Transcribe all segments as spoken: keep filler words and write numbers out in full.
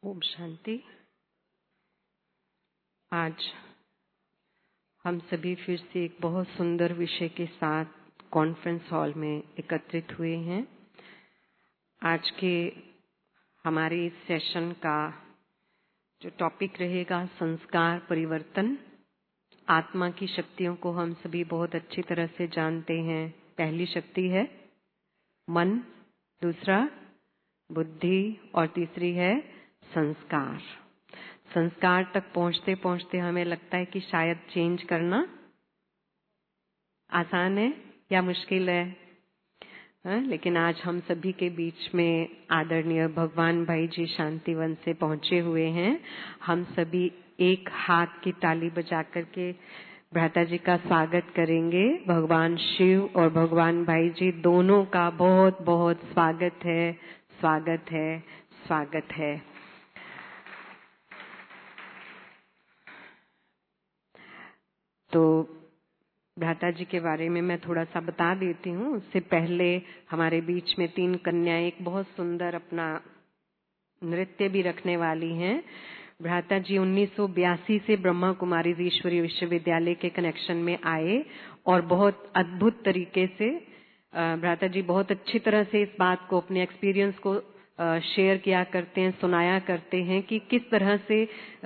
ओम शांति। आज हम सभी फिर से एक बहुत सुंदर विषय के साथ कॉन्फ्रेंस हॉल में एकत्रित हुए हैं। आज के हमारे इस सेशन का जो टॉपिक रहेगा संस्कार परिवर्तन। आत्मा की शक्तियों को हम सभी बहुत अच्छी तरह से जानते हैं। पहली शक्ति है मन, दूसरा बुद्धि और तीसरी है संस्कार। संस्कार तक पहुंचते पहुंचते हमें लगता है कि शायद चेंज करना आसान है या मुश्किल है, हा? लेकिन आज हम सभी के बीच में आदरणीय भगवान भाई जी शांतिवन से पहुंचे हुए हैं। हम सभी एक हाथ की ताली बजा करके भ्राता जी का स्वागत करेंगे। भगवान शिव और भगवान भाई जी दोनों का बहुत बहुत स्वागत है, स्वागत है, स्वागत है। तो भ्राता जी के बारे में मैं थोड़ा सा बता देती हूँ। उससे पहले हमारे बीच में तीन कन्याएं एक बहुत सुंदर अपना नृत्य भी रखने वाली हैं। भ्राता जी उन्नीस सौ बयासी से ब्रह्मा कुमारी ईश्वरीय विश्वविद्यालय के कनेक्शन में आए और बहुत अद्भुत तरीके से भ्राता जी बहुत अच्छी तरह से इस बात को, अपने एक्सपीरियंस को शेयर किया करते हैं, सुनाया करते हैं कि किस तरह से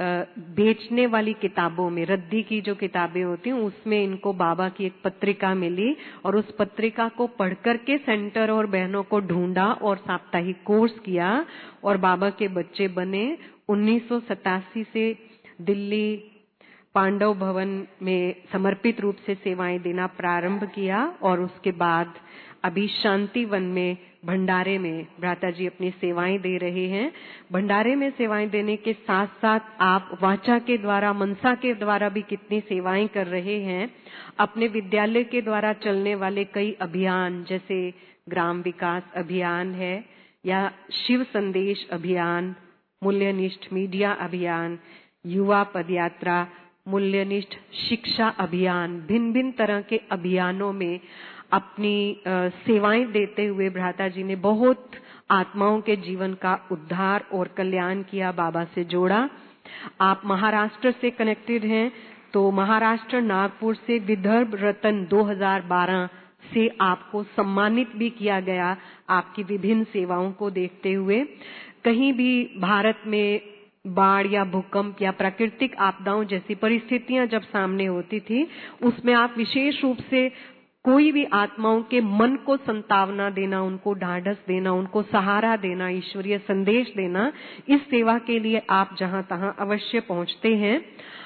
बेचने वाली किताबों में, रद्दी की जो किताबें होती हैं उसमें इनको बाबा की एक पत्रिका मिली और उस पत्रिका को पढ़ करके सेंटर और बहनों को ढूंढा और साप्ताहिक कोर्स किया और बाबा के बच्चे बने। उन्नीस सौ सतासी से दिल्ली पांडव भवन में समर्पित रूप से सेवाएं देना प्रारंभ किया और उसके बाद अभी शांतिवन में भंडारे में भ्राता जी अपनी सेवाएं दे रहे हैं। भंडारे में सेवाएं देने के साथ साथ आप वाचा के द्वारा, मनसा के द्वारा भी कितनी सेवाएं कर रहे हैं। अपने विद्यालय के द्वारा चलने वाले कई अभियान जैसे ग्राम विकास अभियान है या शिव संदेश अभियान, मूल्यनिष्ठ मीडिया अभियान, युवा पदयात्रा, मूल्यनिष्ठ शिक्षा अभियान, भिन्न भिन्न तरह के अभियानों में अपनी आ, सेवाएं देते हुए भ्राता जी ने बहुत आत्माओं के जीवन का उद्धार और कल्याण किया, बाबा से जोड़ा। आप महाराष्ट्र से कनेक्टेड हैं, तो महाराष्ट्र नागपुर से विदर्भ रत्न दो हज़ार बारह से आपको सम्मानित भी किया गया आपकी विभिन्न सेवाओं को देखते हुए। कहीं भी भारत में बाढ़ या भूकंप या प्राकृतिक आपदाओं जैसी परिस्थितियां जब सामने होती थी, उसमें आप विशेष रूप से कोई भी आत्माओं के मन को संतावना देना, उनको ढाढ़स देना, उनको सहारा देना, ईश्वरीय संदेश देना, इस सेवा के लिए आप जहां तहां अवश्य पहुंचते हैं।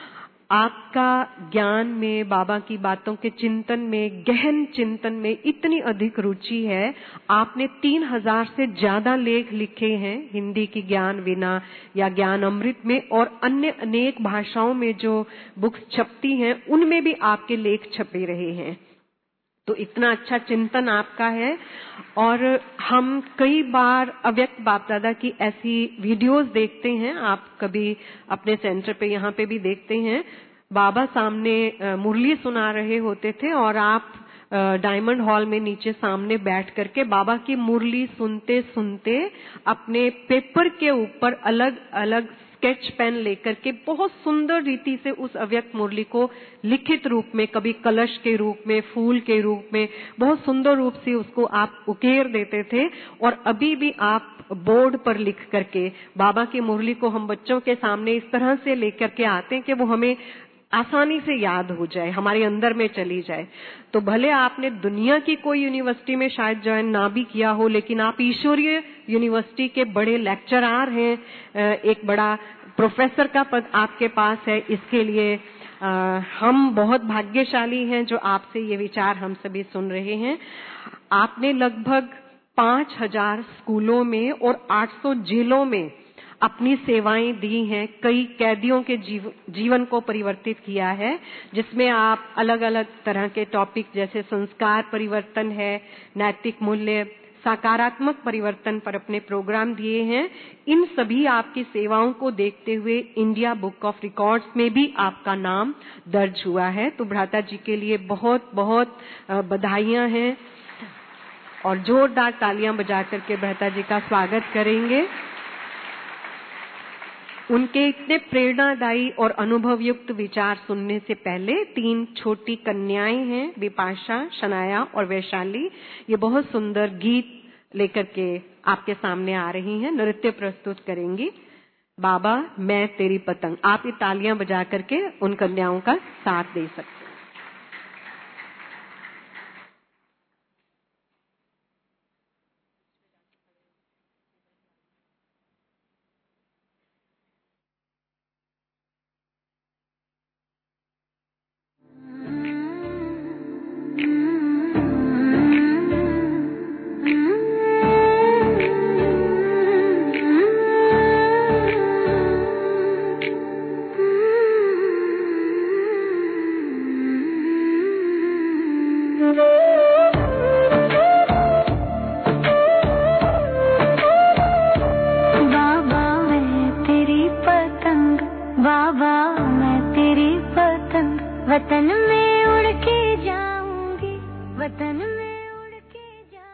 आपका ज्ञान में, बाबा की बातों के चिंतन में, गहन चिंतन में इतनी अधिक रुचि है। आपने तीन हजार से ज्यादा लेख लिखे हैं हिंदी की ज्ञान वीणा या ज्ञान अमृत में, और अन्य अनेक भाषाओं में जो बुक्स छपती हैं उनमें भी आपके लेख छपे रहे हैं। तो इतना अच्छा चिंतन आपका है। और हम कई बार अव्यक्त बाप दादा की ऐसी वीडियोस देखते हैं, आप कभी अपने सेंटर पे यहाँ पे भी देखते हैं, बाबा सामने मुरली सुना रहे होते थे और आप डायमंड हॉल में नीचे सामने बैठ करके बाबा की मुरली सुनते सुनते अपने पेपर के ऊपर अलग अलग स्केच पेन लेकर के बहुत सुंदर रीति से उस अव्यक्त मुरली को लिखित रूप में, कभी कलश के रूप में, फूल के रूप में, बहुत सुंदर रूप से उसको आप उकेर देते थे। और अभी भी आप बोर्ड पर लिख करके बाबा की मुरली को हम बच्चों के सामने इस तरह से लेकर के आते हैं कि वो हमें आसानी से याद हो जाए, हमारे अंदर में चली जाए। तो भले आपने दुनिया की कोई यूनिवर्सिटी में शायद ज्वाइन ना भी किया हो, लेकिन आप ईश्वरीय यूनिवर्सिटी के बड़े लेक्चरार हैं, एक बड़ा प्रोफेसर का पद आपके पास है। इसके लिए आ, हम बहुत भाग्यशाली हैं जो आपसे ये विचार हम सभी सुन रहे हैं। आपने लगभग पांच हजार स्कूलों में और आठ सौ जेलों में अपनी सेवाएं दी हैं। कई कैदियों के जीव, जीवन को परिवर्तित किया है, जिसमें आप अलग अलग तरह के टॉपिक जैसे संस्कार परिवर्तन है, नैतिक मूल्य, सकारात्मक परिवर्तन पर अपने प्रोग्राम दिए हैं। इन सभी आपकी सेवाओं को देखते हुए इंडिया बुक ऑफ रिकॉर्ड्स में भी आपका नाम दर्ज हुआ है। तो भ्राता जी के लिए बहुत बहुत बधाइयां हैं और जोरदार तालियां बजा करके भ्राता जी का स्वागत करेंगे। उनके इतने प्रेरणादायी और अनुभवयुक्त विचार सुनने से पहले तीन छोटी कन्याएं हैं, विपाशा, शनाया और वैशाली, ये बहुत सुंदर गीत लेकर के आपके सामने आ रही हैं, नृत्य प्रस्तुत करेंगी। बाबा मैं तेरी पतंग। आप ये तालियां बजा करके उन कन्याओं का साथ दे सकते हैं। वतन में उड़ के जाऊंगी, वतन में उड़ के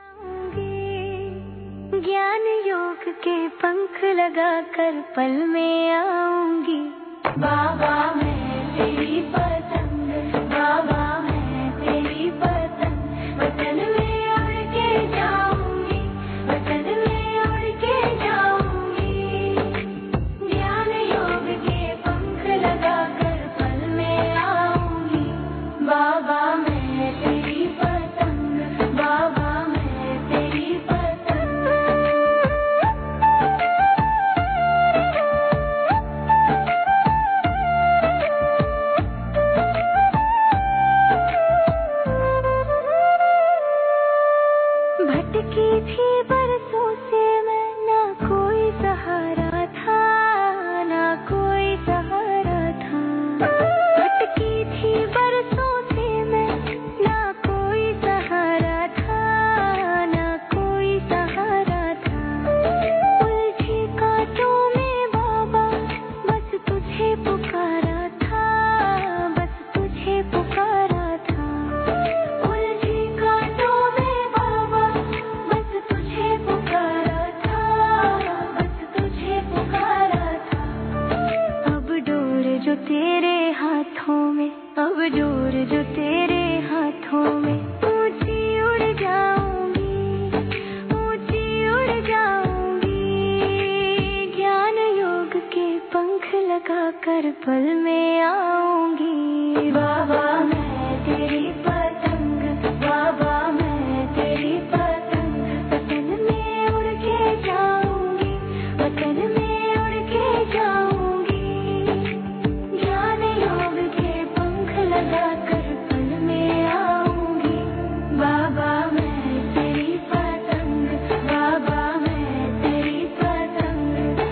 जाऊंगी, ज्ञान योग के पंख लगाकर पल में आऊंगी। बाबा मैं तेरी पतंग, बाबा मैं तेरी पतंग, वतन में उड़ के जाऊंगी, वतन में उड़ के जाऊंगी, ज्ञान योग के पंख लगाकर पल में आऊंगी। बाबा मैं तेरी पतंग, बाबा मैं तेरी पतंग। भटकी थी बरसों से मैं, ना कोई सहारा था, ना कोई सहारा था। भटकी थी बरसों से मैं, ना कोई सहारा था, ना कोई सहारा था। उलझे कांटों में बाबा बस तुझे पुकारा था, बस तुझे पुकारा था। उलझे कांटों में बाबा बस तुझे पुकारा था, बस तुझे पुकारा था। अब डोर जो तेरे हाथों में, अब डोर जो तेरे हाथों में, ऊंची उड़ जाऊंगी, ऊंची उड़ जाऊंगी, ज्ञान योग के पंख लगाकर पल में आऊंगी। बाबा मैं तेरी पतंग, बाबा मैं तेरी पतंग, वतन में उड़ के जाऊंगी, वतन में उड़ के जाऊंगी, ज्ञान योग के पंख लगाकर पल में आऊंगी। बाबा मैं तेरी पतंग, बाबा मैं तेरी पतंग।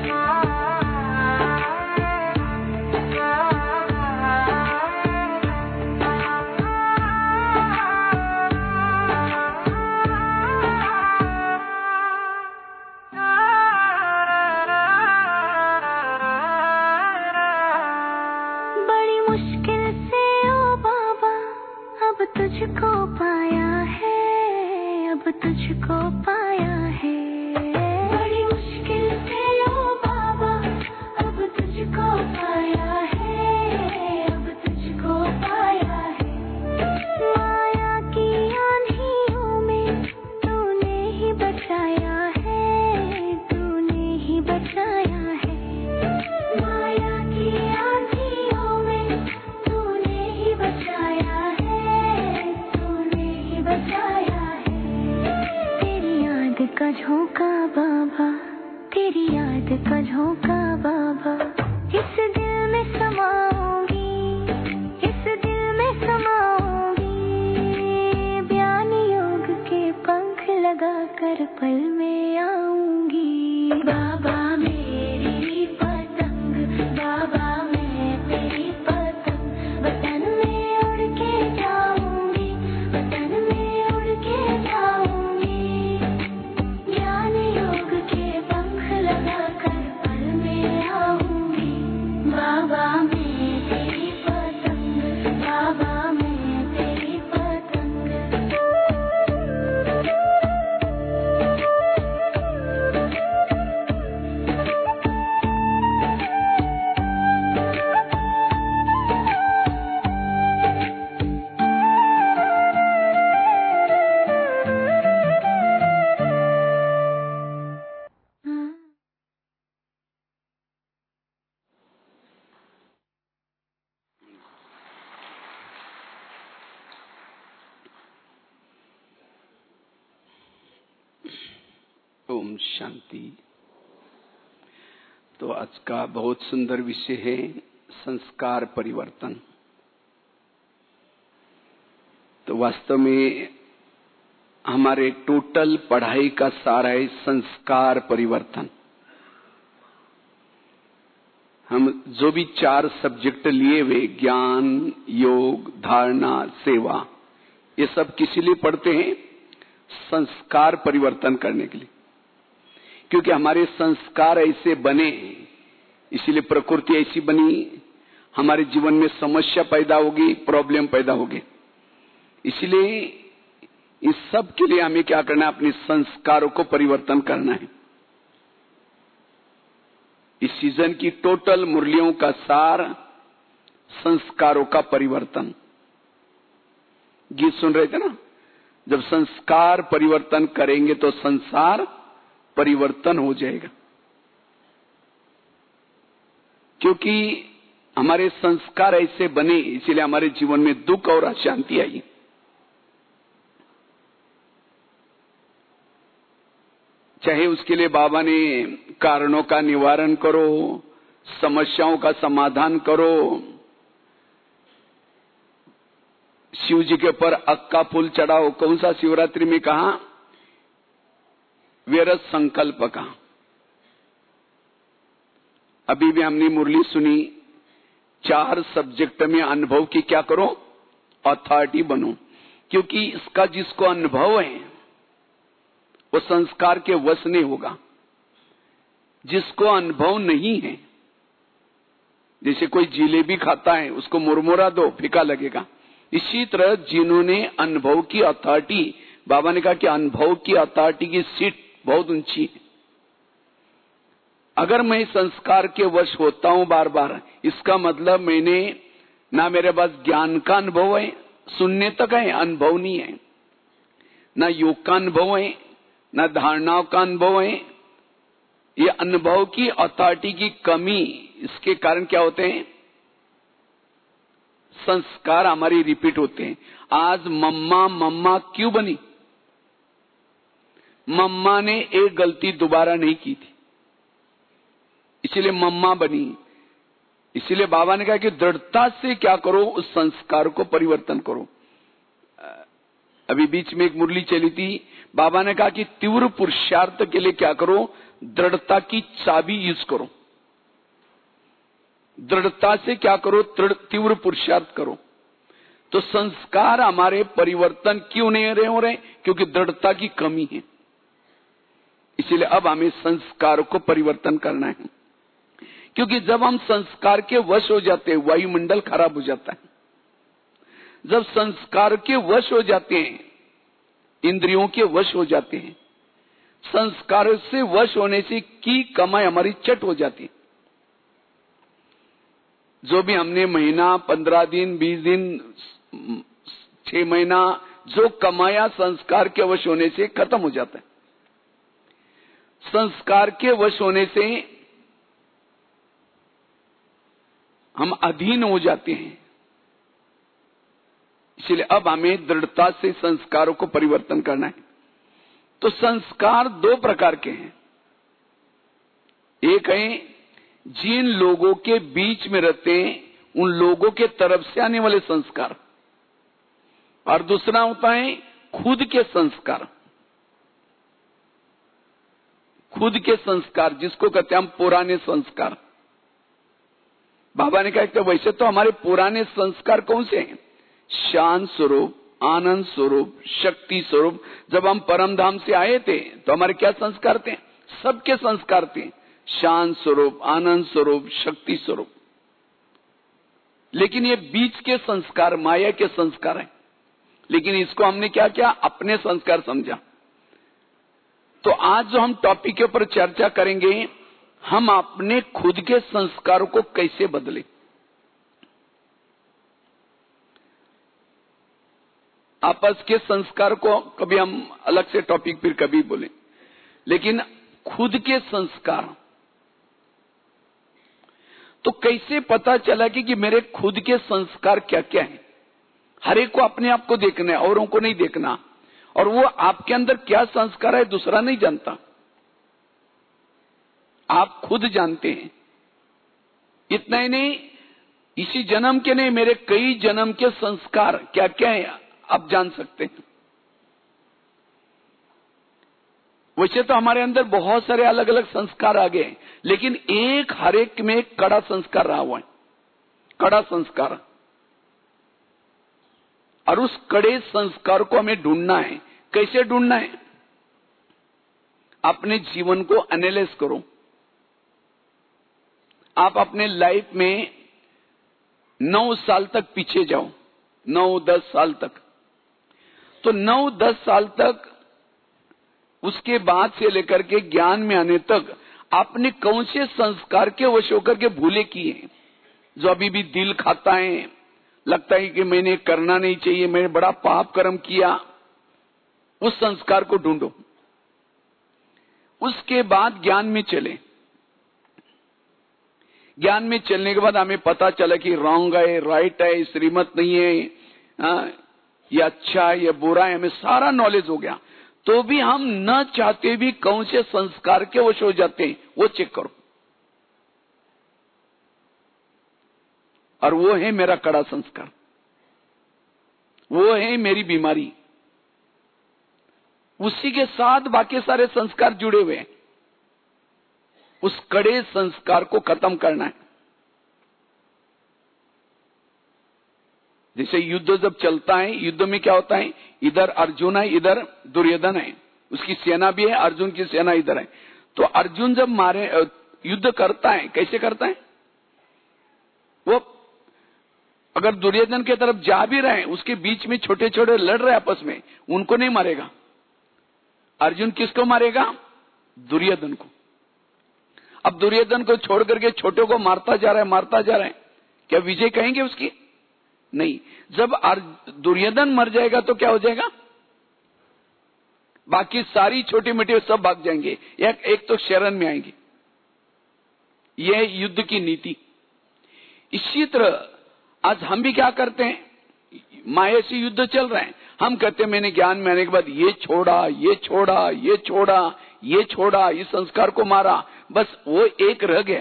बड़ी मुश्किल से ओ बाबा अब तुझको पाया है, अब तुझको पाया है। बड़ी मुश्किल से ओ बाबा अब तुझको पाया है, अब तुझको पाया है। माया की आंधियों में तूने ही बचाया है, तूने ही बचाया है। माया की आंधियों में तूने ही बचाया है, तूने ही बचाया है। तेरी याद का झोंका बाबा, तेरी याद का झोंका बाबा, इस दिल में समाऊंगी, इस दिल में समाऊंगी, ज्ञान योग के पंख लगाकर पल में आऊंगी। बाबा मेरी पतंग, बाबा मैं तेरी पतंग, वतन में उड़ के जाऊंगी, वतन में उड़ के जाऊंगी, ज्ञान योग के पंख लगाकर पल में आऊंगी। ओम शांति। तो आज का बहुत सुंदर विषय है संस्कार परिवर्तन। तो वास्तव में हमारे टोटल पढ़ाई का सारा है संस्कार परिवर्तन। हम जो भी चार सब्जेक्ट लिए हुए, ज्ञान, योग, धारणा, सेवा, ये सब किस लिए पढ़ते हैं? संस्कार परिवर्तन करने के लिए। क्योंकि हमारे संस्कार ऐसे बने, इसीलिए प्रकृति ऐसी बनी, हमारे जीवन में समस्या पैदा होगी, प्रॉब्लम पैदा होगी। इसलिए इस सब के लिए हमें क्या करना है? अपने संस्कारों को परिवर्तन करना है। इस सीजन की टोटल मुरलियों का सार संस्कारों का परिवर्तन। गीत सुन रहे थे ना? जब संस्कार परिवर्तन करेंगे तो संसार परिवर्तन हो जाएगा। क्योंकि हमारे संस्कार ऐसे बने, इसलिए हमारे जीवन में दुख और अशांति आई। चाहे उसके लिए बाबा ने कारणों का निवारण करो, समस्याओं का समाधान करो, शिव जी के ऊपर अक का फूल चढ़ाओ। कौन सा शिवरात्रि में कहा? व्यर्थ संकल्प का। अभी भी हमने मुरली सुनी, चार सब्जेक्ट में अनुभव की क्या करो? अथॉरिटी बनो। क्योंकि इसका जिसको अनुभव है वो संस्कार के वश नहीं होगा। जिसको अनुभव नहीं है, जैसे कोई जिलेबी खाता है, उसको मुरमुरा दो, फीका लगेगा। इसी तरह जिन्होंने अनुभव की अथॉरिटी, बाबा ने कहा कि अनुभव की अथॉरिटी की सीट बहुत ऊंची है। अगर मैं संस्कार के वश होता हूं बार बार, इसका मतलब मैंने ना मेरे पास ज्ञान का अनुभव है, सुनने तक है, अनुभव नहीं है, ना योग का अनुभव है, ना धारणाओं का अनुभव है। ये अनुभव की अथॉरिटी की कमी, इसके कारण क्या होते हैं? संस्कार हमारी रिपीट होते हैं। आज मम्मा मम्मा क्यों बनी? मम्मा ने एक गलती दोबारा नहीं की थी, इसलिए मम्मा बनी। इसलिए बाबा ने कहा कि दृढ़ता से क्या करो? उस संस्कार को परिवर्तन करो। अभी बीच में एक मुरली चली थी, बाबा ने कहा कि तीव्र पुरुषार्थ के लिए क्या करो? दृढ़ता की चाबी यूज करो। दृढ़ता से क्या करो? तीव्र पुरुषार्थ करो। तो संस्कार हमारे परिवर्तन क्यों नहीं रहे हो रहे? क्योंकि दृढ़ता की कमी है। इसलिए अब हमें संस्कार को परिवर्तन करना है। क्योंकि जब हम संस्कार के वश हो जाते हैं, वायुमंडल खराब हो जाता है। जब संस्कार के वश हो जाते हैं, इंद्रियों के वश हो जाते हैं, संस्कार से वश होने से की कमाई हमारी चट हो जाती है। जो भी हमने महीना, पंद्रह दिन, बीस दिन, छह महीना जो कमाया, संस्कार के वश होने से खत्म हो जाता है। संस्कार के वश होने से हम अधीन हो जाते हैं। इसलिए अब हमें दृढ़ता से संस्कारों को परिवर्तन करना है। तो संस्कार दो प्रकार के हैं। एक है जिन लोगों के बीच में रहते हैं, उन लोगों के तरफ से आने वाले संस्कार, और दूसरा होता है खुद के संस्कार। खुद के संस्कार जिसको कहते हैं हम पुराने संस्कार। बाबा ने कहा कि वैसे तो हमारे पुराने संस्कार कौन से हैं? शांत स्वरूप, आनंद स्वरूप, शक्ति स्वरूप। जब हम परम धाम से आए थे तो हमारे क्या संस्कार थे? सबके संस्कार थे, शांत स्वरूप, आनंद स्वरूप, शक्ति स्वरूप। लेकिन ये बीच के संस्कार माया के संस्कार हैं। लेकिन इसको हमने क्या किया? अपने संस्कार समझा। तो आज जो हम टॉपिक के ऊपर चर्चा करेंगे, हम अपने खुद के संस्कारों को कैसे बदलें। आपस के संस्कार को कभी हम अलग से टॉपिक फिर कभी बोलें, लेकिन खुद के संस्कार तो कैसे पता चला कि, कि मेरे खुद के संस्कार क्या क्या हैं? हर एक को अपने आप को देखना है, औरों को नहीं देखना। और वो आपके अंदर क्या संस्कार है दूसरा नहीं जानता। आप खुद जानते हैं। इतना ही नहीं, इसी जन्म के नहीं, मेरे कई जन्म के संस्कार क्या क्या है आप जान सकते हैं। वैसे तो हमारे अंदर बहुत सारे अलग अलग संस्कार आ गए, लेकिन एक हर एक में एक कड़ा संस्कार रहा हुआ है, कड़ा संस्कार। और उस कड़े संस्कार को हमें ढूंढना है। कैसे ढूंढना है? अपने जीवन को एनालाइज करो। आप अपने लाइफ में नौ साल तक पीछे जाओ, नौ दस साल तक। तो नौ दस साल तक, उसके बाद से लेकर के ज्ञान में आने तक आपने कौन से संस्कार के वश होकर के भूले किए हैं, जो अभी भी दिल खाता है, लगता है कि मैंने करना नहीं चाहिए, मैंने बड़ा पाप कर्म किया। उस संस्कार को ढूंढो, उसके बाद ज्ञान में चले। ज्ञान में चलने के बाद हमें पता चला कि रॉन्ग है, राइट है, श्रीमत नहीं है, आ, ये अच्छा है, ये बुरा है, हमें सारा नॉलेज हो गया। तो भी हम न चाहते भी कौन से संस्कार के वश हो जाते हैं, वो चेक करो। और वो है मेरा कड़ा संस्कार, वो है मेरी बीमारी। उसी के साथ बाकी सारे संस्कार जुड़े हुए हैं। उस कड़े संस्कार को खत्म करना है। जैसे युद्ध जब चलता है, युद्ध में क्या होता है, इधर अर्जुन है, इधर दुर्योधन है, उसकी सेना भी है, अर्जुन की सेना इधर है। तो अर्जुन जब मारे युद्ध करता है, कैसे करता है, वो अगर दुर्योधन की तरफ जा भी रहे, उसके बीच में छोटे छोटे लड़ रहे आपस में, उनको नहीं मारेगा। अर्जुन किसको मारेगा? दुर्योधन को। अब दुर्योधन को छोड़ करके छोटे को मारता जा रहा है, मारता जा रहा है, क्या विजय कहेंगे उसकी? नहीं। जब दुर्योधन मर जाएगा तो क्या हो जाएगा? बाकी सारी छोटी मोटी सब भाग जाएंगे, एक, एक तो शरण में आएंगे। यह युद्ध की नीति। इसी तरह आज हम भी क्या करते हैं, माया से युद्ध चल रहा है, हम कहते हैं मैंने ज्ञान में आने के बाद ये छोड़ा, ये छोड़ा, ये छोड़ा, ये छोड़ा, इस संस्कार को मारा, बस वो एक रह गया।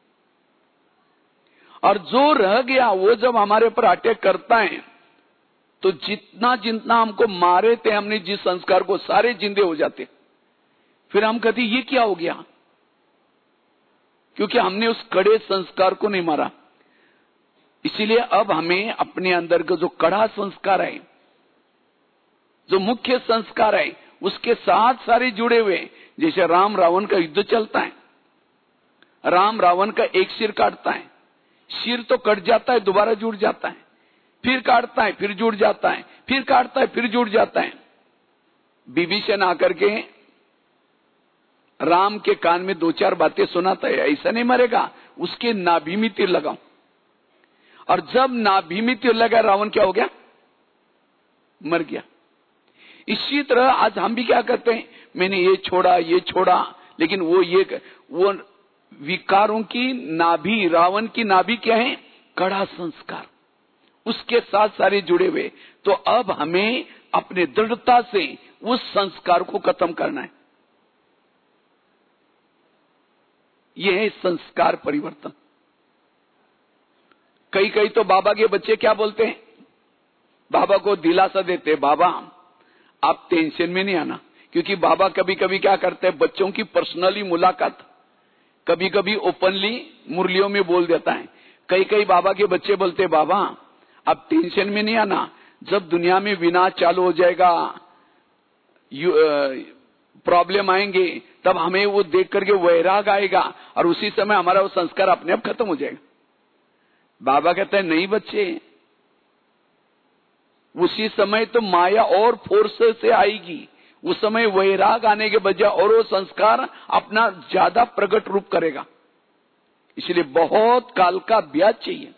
और जो रह गया वो जब हमारे ऊपर अटैक करता है, तो जितना जितना हमको मारे थे हमने जिस संस्कार को, सारे जिंदे हो जाते। फिर हम कहते ये क्या हो गया, क्योंकि हमने उस कड़े संस्कार को नहीं मारा। इसीलिए अब हमें अपने अंदर का जो कड़ा संस्कार है, जो मुख्य संस्कार है, उसके साथ सारे जुड़े हुए। जैसे राम रावण का युद्ध चलता है, राम रावण का एक सिर काटता है, सिर तो कट जाता है, दोबारा जुड़ जाता है, फिर काटता है, फिर जुड़ जाता है, फिर काटता है, फिर जुड़ जाता है। विभीषण आकर के राम के कान में दो चार बातें सुनाता है, ऐसा नहीं मरेगा, उसके नाभि में तीर लगाओ। और जब नाभि में तीर लगा, रावण क्या हो गया? मर गया। इसी तरह आज हम भी क्या करते हैं, मैंने ये छोड़ा, ये छोड़ा, लेकिन वो ये वो विकारों की नाभि, रावण की नाभि क्या है? कड़ा संस्कार, उसके साथ सारे जुड़े हुए। तो अब हमें अपने दृढ़ता से उस संस्कार को खत्म करना है। यह है संस्कार परिवर्तन। कई कई तो बाबा के बच्चे क्या बोलते हैं, बाबा को दिलासा देते, बाबा आप टेंशन में नहीं आना। क्योंकि बाबा कभी कभी क्या करते हैं, बच्चों की पर्सनली मुलाकात कभी कभी ओपनली मुरलियों में बोल देता है। कई कई बाबा के बच्चे बोलते, बाबा आप टेंशन में नहीं आना, जब दुनिया में विनाश चालू हो जाएगा, प्रॉब्लम आएंगे, तब हमें वो देख करके वैराग आएगा और उसी समय हमारा वो संस्कार अपने आप खत्म हो जाएगा। बाबा कहते हैं नहीं बच्चे, उसी समय तो माया और फोर्स से आएगी, उस समय वैराग आने के बजाय और वो संस्कार अपना ज्यादा प्रकट रूप करेगा। इसलिए बहुत काल का अभ्यास चाहिए।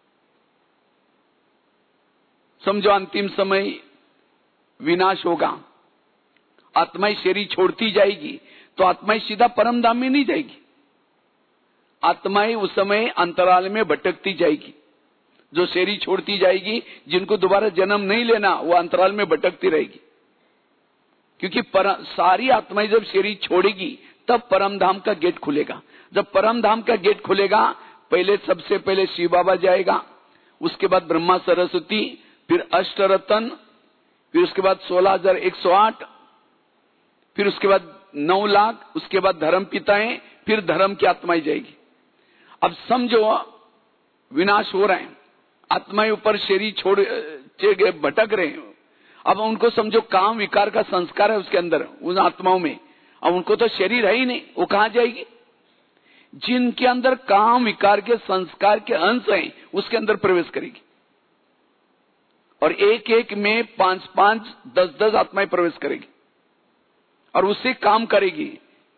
समझो अंतिम समय विनाश होगा, आत्माएं शरीर छोड़ती जाएगी, तो आत्माएं सीधा परम धाम में नहीं जाएगी, आत्माएं उस समय अंतराल में भटकती जाएगी। जो शरीर छोड़ती जाएगी, जिनको दोबारा जन्म नहीं लेना, वो अंतराल में भटकती रहेगी। क्योंकि पर, सारी आत्माएं जब शरीर छोड़ेगी तब परम धाम का गेट खुलेगा। जब परम धाम का गेट खुलेगा, पहले सबसे पहले शिव बाबा जाएगा, उसके बाद ब्रह्मा सरस्वती, फिर अष्टरत्न, फिर उसके बाद सोलह हजार एक सौ आठ, फिर उसके बाद नौ लाख, उसके बाद धर्म पिताएं, फिर धर्म की आत्माएं जाएगी। अब समझो विनाश हो रहा है, आत्माएं ऊपर शरीर छोड़ भटक रहे हैं। अब उनको समझो काम विकार का संस्कार है उसके अंदर, उन आत्माओं में। अब उनको तो शरीर है ही नहीं, वो कहां जाएगी? जिनके अंदर काम विकार के संस्कार के अंश हैं, उसके अंदर प्रवेश करेगी। और एक एक में पांच पांच दस दस आत्माएं प्रवेश करेगी और उससे काम करेगी।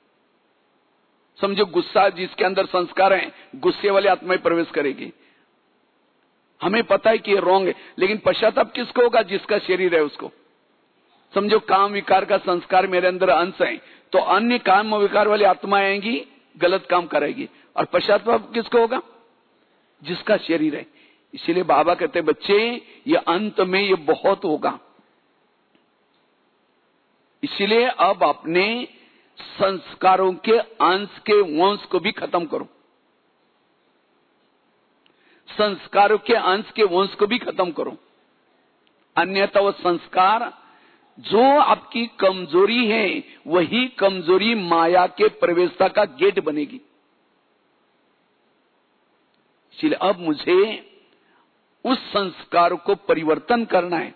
समझो गुस्सा जिसके अंदर संस्कार है, गुस्से वाली आत्माएं प्रवेश करेगी। हमें पता है कि ये रॉन्ग है, लेकिन पश्चाताप किसको होगा? जिसका शरीर है उसको। समझो काम विकार का संस्कार मेरे अंदर अंश है, तो अन्य काम विकार वाली आत्माएं आएंगी, गलत काम करेगी। और पश्चाताप किसको होगा? जिसका शरीर है। इसीलिए बाबा कहते बच्चे, ये अंत में ये बहुत होगा। इसीलिए अब अपने संस्कारों के अंश के वंश को भी खत्म करो, संस्कारों के अंश के वंश को भी खत्म करो। अन्यथा वो संस्कार जो आपकी कमजोरी है, वही कमजोरी माया के प्रवेशता का गेट बनेगी। इसलिए अब मुझे उस संस्कार को परिवर्तन करना है।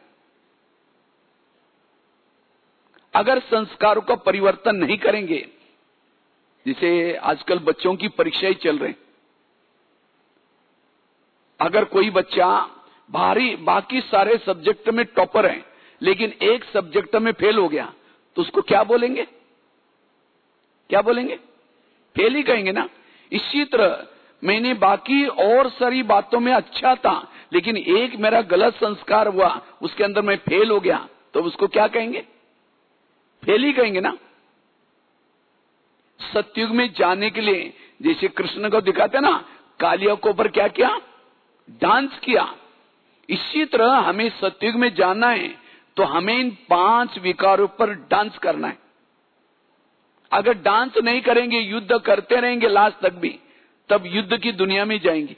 अगर संस्कारों का परिवर्तन नहीं करेंगे, जैसे आजकल बच्चों की परीक्षाएं चल रही, अगर कोई बच्चा भारी बाकी सारे सब्जेक्ट में टॉपर है, लेकिन एक सब्जेक्ट में फेल हो गया, तो उसको क्या बोलेंगे? क्या बोलेंगे? फेल ही कहेंगे ना। इसी तरह मैंने बाकी और सारी बातों में अच्छा था, लेकिन एक मेरा गलत संस्कार हुआ, उसके अंदर मैं फेल हो गया, तो उसको क्या कहेंगे? फेल ही कहेंगे ना। सतयुग में जाने के लिए जैसे कृष्ण को दिखाते ना, कालिया को ऊपर क्या किया? डांस किया। इसी तरह हमें सतयुग में जाना है, तो हमें इन पांच विकारों पर डांस करना है। अगर डांस नहीं करेंगे, युद्ध करते रहेंगे लास्ट तक भी, तब युद्ध की दुनिया में जाएंगे।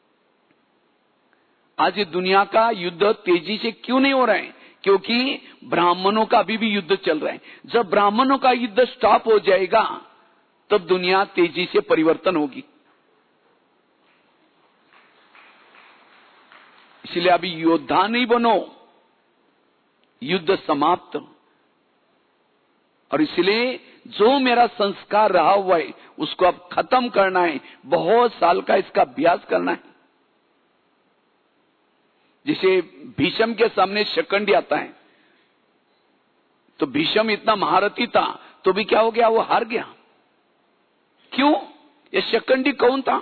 आज ये दुनिया का युद्ध तेजी से क्यों नहीं हो रहा है? क्योंकि ब्राह्मणों का अभी भी युद्ध चल रहा है। जब ब्राह्मणों का युद्ध स्टॉप हो जाएगा, तब दुनिया तेजी से परिवर्तन होगी। इसलिए अभी योद्धा नहीं बनो, युद्ध समाप्त। और इसलिए जो मेरा संस्कार रहा हुआ है, उसको अब खत्म करना है। बहुत साल का इसका अभ्यास करना है। जिसे भीष्म के सामने शकंडी आता है, तो भीष्म इतना महारथी था, तो भी क्या हो गया? वो हार गया। क्यों? ये शकंडी कौन था?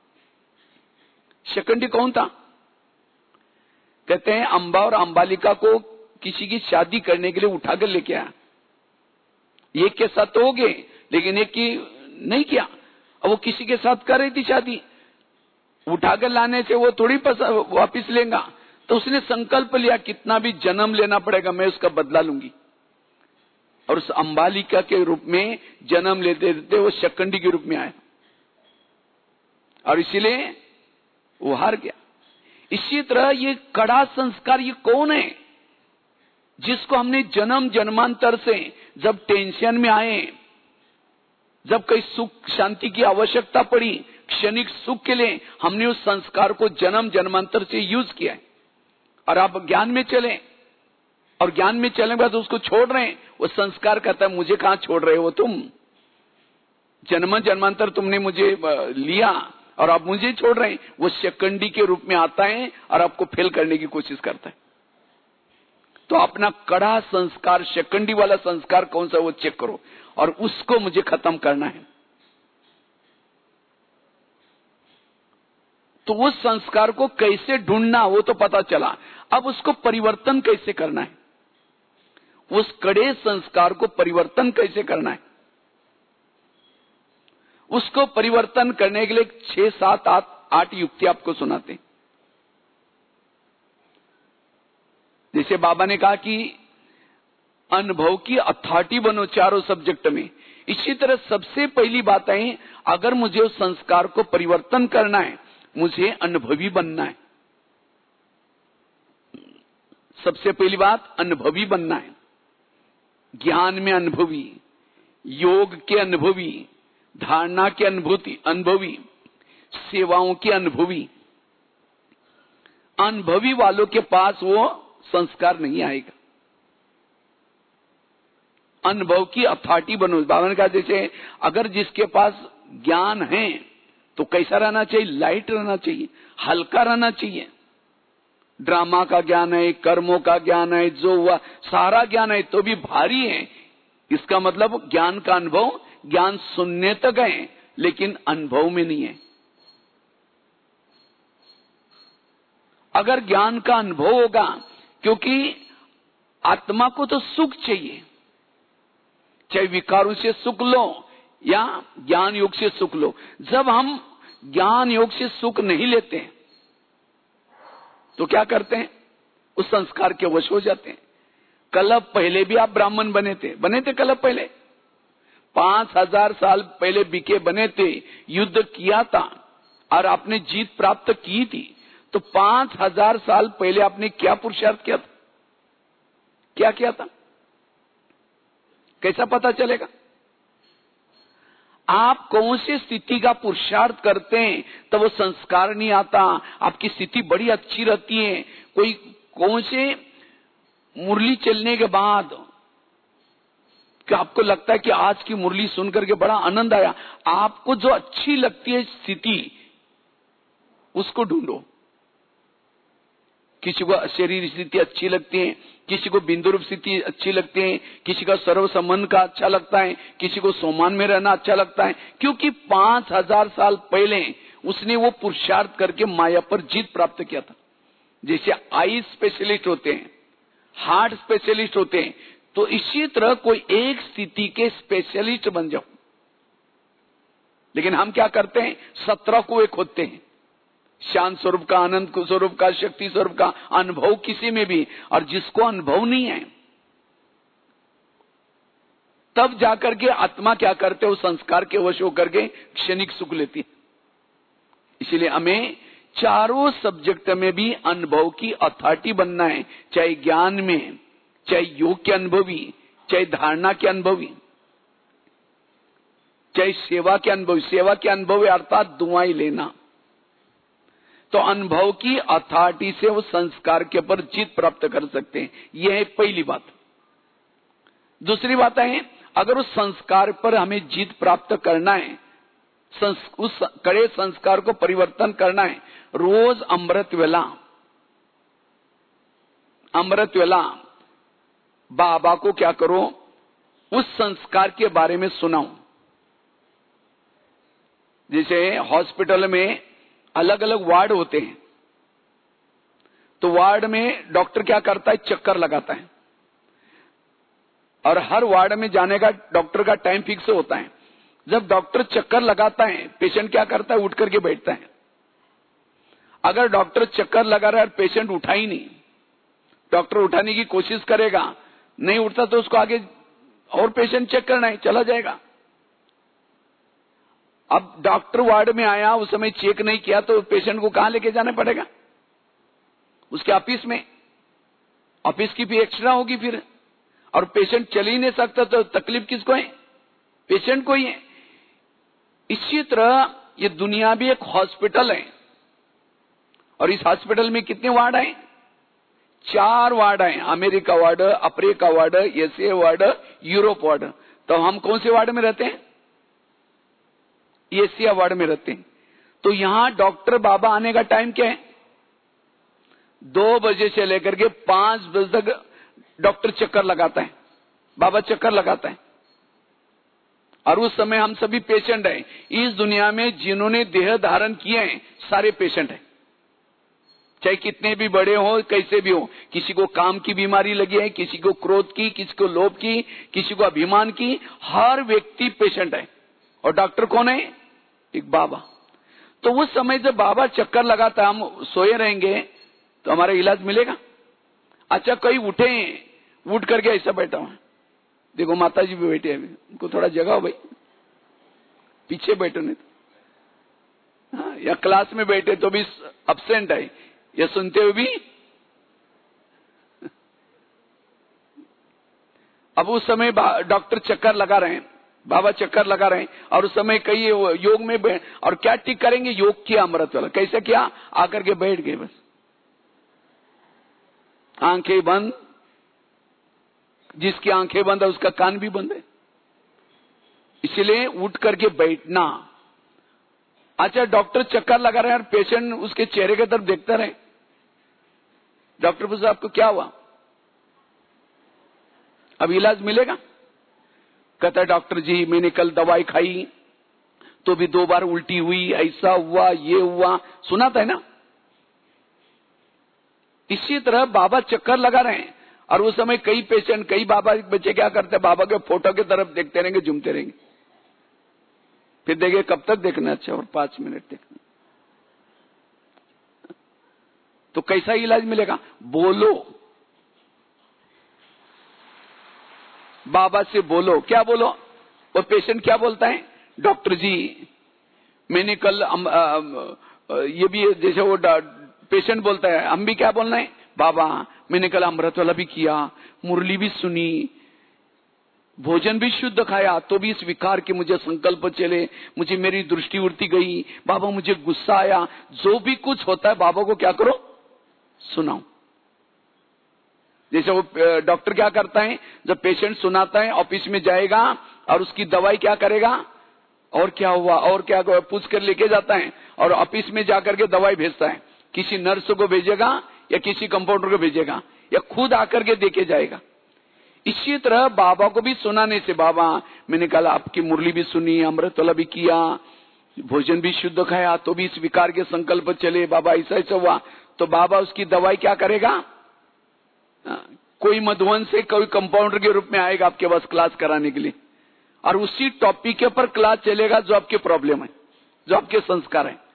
शकंडी कौन था? कहते हैं अंबा और अंबालिका को किसी की शादी करने के लिए उठाकर लेके आया। एक के साथ तो हो गए, लेकिन एक की नहीं किया। अब वो किसी के साथ कर रही थी शादी, उठाकर लाने से वो थोड़ी वापिस लेगा। तो उसने संकल्प लिया, कितना भी जन्म लेना पड़ेगा, मैं उसका बदला लूंगी। और उस अंबालिका के रूप में जन्म लेते लेते वो शकंडी के रूप में आया, और इसीलिए वो हार गया। इसी तरह ये कड़ा संस्कार, ये कौन है? जिसको हमने जन्म जन्मांतर से, जब टेंशन में आए, जब कहीं सुख शांति की आवश्यकता पड़ी, क्षणिक सुख के लिए हमने उस संस्कार को जन्म जन्मांतर से यूज किया है। और आप ज्ञान में चले, और ज्ञान में चलने के बाद उसको छोड़ रहे हैं। वो संस्कार कहता है, मुझे कहां छोड़ रहे हो तुम? जन्म जन्मांतर तुमने मुझे लिया और आप मुझे छोड़ रहे हैं। वो शकंडी के रूप में आता है और आपको फेल करने की कोशिश करता है। तो अपना कड़ा संस्कार, शकंडी वाला संस्कार कौन सा, वो चेक करो, और उसको मुझे खत्म करना है। तो उस संस्कार को कैसे ढूंढना, वो तो पता चला। अब उसको परिवर्तन कैसे करना है? उस कड़े संस्कार को परिवर्तन कैसे करना है? उसको परिवर्तन करने के लिए छह सात आठ आठ युक्ति आपको सुनाते हैं। जैसे बाबा ने कहा कि अनुभव की अथॉरिटी बनो चारों सब्जेक्ट में, इसी तरह सबसे पहली बात है, अगर मुझे उस संस्कार को परिवर्तन करना है, मुझे अनुभवी बनना है। सबसे पहली बात अनुभवी बनना है, ज्ञान में अनुभवी, योग के अनुभवी, धारणा के अनुभूति अनुभवी, सेवाओं के अनुभवी। अनुभवी वालों के पास वो संस्कार नहीं आएगा। अनुभव की अथॉरिटी बनो। बाबा ने कहा जैसे अगर जिसके पास ज्ञान है तो कैसा रहना चाहिए? लाइट रहना चाहिए, हल्का रहना चाहिए। ड्रामा का ज्ञान है, कर्मों का ज्ञान है, जो हुआ सारा ज्ञान है तो भी भारी है। इसका मतलब ज्ञान का अनुभव, ज्ञान सुनने तक है लेकिन अनुभव में नहीं है। अगर ज्ञान का अनुभव होगा, क्योंकि आत्मा को तो सुख चाहिए, चाहे विकारों से सुख लो या ज्ञान योग से सुख लो। जब हम ज्ञान योग से सुख नहीं लेते हैं तो क्या करते हैं? उस संस्कार के वश हो जाते हैं। कल्प पहले भी आप ब्राह्मण बने थे, बने थे कल्प पहले, पांच हजार साल पहले बीके बने थे, युद्ध किया था और आपने जीत प्राप्त की थी। तो पांच हजार साल पहले आपने क्या पुरुषार्थ किया था? क्या किया था? कैसा पता चलेगा? आप कौन सी स्थिति का पुरुषार्थ करते हैं तो वो संस्कार नहीं आता, आपकी स्थिति बड़ी अच्छी रहती है। कोई कौन से मुरली चलने के बाद कि आपको लगता है कि आज की मुरली सुनकर के बड़ा आनंद आया, आपको जो अच्छी लगती है स्थिति उसको ढूंढो। किसी को शरीर स्थिति अच्छी लगती है, किसी को बिंदु रूप स्थिति अच्छी लगती है, किसी का सर्व संबंध का अच्छा लगता है, किसी को सोमान में रहना अच्छा लगता है, क्योंकि पांच हजार साल पहले उसने वो पुरुषार्थ करके माया पर जीत प्राप्त किया था। जैसे आई स्पेशलिस्ट होते हैं, हार्ट स्पेशलिस्ट होते हैं, तो इसी तरह कोई एक स्थिति के स्पेशलिस्ट बन जाओ। लेकिन हम क्या करते हैं? सत्रह को एक होते हैं, शांत स्वरूप का, आनंद स्वरूप का, शक्ति स्वरूप का अनुभव किसी में भी, और जिसको अनुभव नहीं है तब जाकर के आत्मा क्या करते हो? संस्कार के वश होकर के क्षणिक सुख लेती है। इसलिए हमें चारों सब्जेक्ट में भी अनुभव की अथॉरिटी बनना है, चाहे ज्ञान में, चाहे योग के अनुभवी, चाहे धारणा के अनुभवी, चाहे सेवा के अनुभवी। सेवा के अनुभव अर्थात दुआएं लेना। तो अनुभव की अथॉरिटी से वो संस्कार के ऊपर जीत प्राप्त कर सकते हैं। यह है पहली बात। दूसरी बात है, अगर उस संस्कार पर हमें जीत प्राप्त करना है, उस कड़े संस्कार को परिवर्तन करना है, रोज अमृत वेला अमृत वेला बाबा को क्या करो? उस संस्कार के बारे में सुनाओ। जैसे हॉस्पिटल में अलग अलग वार्ड होते हैं, तो वार्ड में डॉक्टर क्या करता है? चक्कर लगाता है, और हर वार्ड में जाने का डॉक्टर का टाइम फिक्स होता है। जब डॉक्टर चक्कर लगाता है, पेशेंट क्या करता है? उठ करके बैठता है। अगर डॉक्टर चक्कर लगा रहा है और पेशेंट उठा ही नहीं, डॉक्टर उठाने की कोशिश करेगा, नहीं उठता तो उसको आगे और पेशेंट चेक करना है, चला जाएगा। अब डॉक्टर वार्ड में आया, उस समय चेक नहीं किया तो पेशेंट को कहां लेके जाना पड़ेगा? उसके ऑफिस में। ऑफिस की भी एक्स्ट्रा होगी फिर, और पेशेंट चल ही नहीं सकता तो तकलीफ किसको है? पेशेंट को ही है। इसी तरह ये दुनिया भी एक हॉस्पिटल है, और इस हॉस्पिटल में कितने वार्ड हैं? चार वार्ड हैं। America ward, Africa ward, Asia ward, Europe ward. तो हम कौन से वार्ड में रहते हैं? एशिया वार्ड में रहते हैं। तो यहां डॉक्टर बाबा आने का टाइम क्या है? दो बजे से लेकर के पांच बजे तक डॉक्टर चक्कर लगाता है, बाबा चक्कर लगाता है, और उस समय हम सभी पेशेंट हैं। इस दुनिया में जिन्होंने देह धारण किए हैं सारे पेशेंट हैं, चाहे कितने भी बड़े हो, कैसे भी हो। किसी को काम की बीमारी लगी है, किसी को क्रोध की, किसी को लोभ की, किसी को अभिमान की। हर व्यक्ति पेशेंट है, और डॉक्टर कौन है? एक बाबा। तो उस समय जब बाबा चक्कर लगाता, हम सोए रहेंगे तो हमारा इलाज मिलेगा? अच्छा, कोई उठे, उठ करके ऐसा बैठा हुआ, देखो माता जी भी बैठे हैं, उनको थोड़ा जगह भाई, पीछे बैठो नहीं तो। हाँ, या क्लास में बैठे तो भी अब्सेंट है, या सुनते हुए भी। अब उस समय डॉक्टर चक्कर लगा रहे हैं, बाबा चक्कर लगा रहे हैं, और उस समय कई योग में बैठ, और क्या ठीक करेंगे, योग किया अमृत वाला। कैसे किया, आकर के बैठ गए, बस आंखें बंद। जिसकी आंखें बंद है उसका कान भी बंद है, इसलिए उठ करके बैठना। अच्छा, डॉक्टर चक्कर लगा रहे हैं और पेशेंट उसके चेहरे की तरफ देखता रहे। डॉक्टर पूछा आपको क्या हुआ, अब इलाज मिलेगा? कहता है डॉक्टर जी मैंने कल दवाई खाई तो भी दो बार उल्टी हुई, ऐसा हुआ, ये हुआ, सुना था ना। इसी तरह बाबा चक्कर लगा रहे हैं, और उस समय कई पेशेंट, कई बाबा बच्चे क्या करते हैं, बाबा के फोटो की तरफ देखते रहेंगे, झूमते रहेंगे। फिर देखे कब तक देखना, अच्छा और पांच मिनट देखना। तो कैसा इलाज मिलेगा? बोलो, बाबा से बोलो। क्या बोलो? और पेशेंट क्या बोलता है, डॉक्टर जी मैंने कल अम, आ, आ, ये भी जैसे वो पेशेंट बोलता है, हम भी क्या बोलना है, बाबा मैंने कल अमृत वाला भी किया, मुरली भी सुनी, भोजन भी शुद्ध खाया, तो भी इस विकार के मुझे संकल्प चले, मुझे मेरी दृष्टि उड़ती गई, बाबा मुझे गुस्सा आया। जो भी कुछ होता है बाबा को क्या करो, सुनाओ। जैसे वो डॉक्टर क्या करता है, जब पेशेंट सुनाता है ऑफिस में जाएगा और उसकी दवाई क्या करेगा, और क्या हुआ और क्या हुआ पूछ कर लेके जाता है, और ऑफिस में जाकर के दवाई भेजता है। किसी नर्स को भेजेगा या किसी कंपाउंडर को भेजेगा, या खुद आकर के देके जाएगा। इसी तरह बाबा को भी सुनाने से, बाबा मैंने कल आपकी मुरली भी सुनी, अमृत वाला भी किया, भोजन भी शुद्ध खाया, तो भी इस विकार के संकल्प चले, बाबा ऐसा ऐसा हुआ, तो बाबा उसकी दवाई क्या करेगा, कोई मधुवन से कोई कंपाउंडर के रूप में आएगा आपके पास क्लास कराने के लिए, और उसी टॉपिक के ऊपर क्लास चलेगा जो आपके प्रॉब्लम है, जो आपके संस्कार है।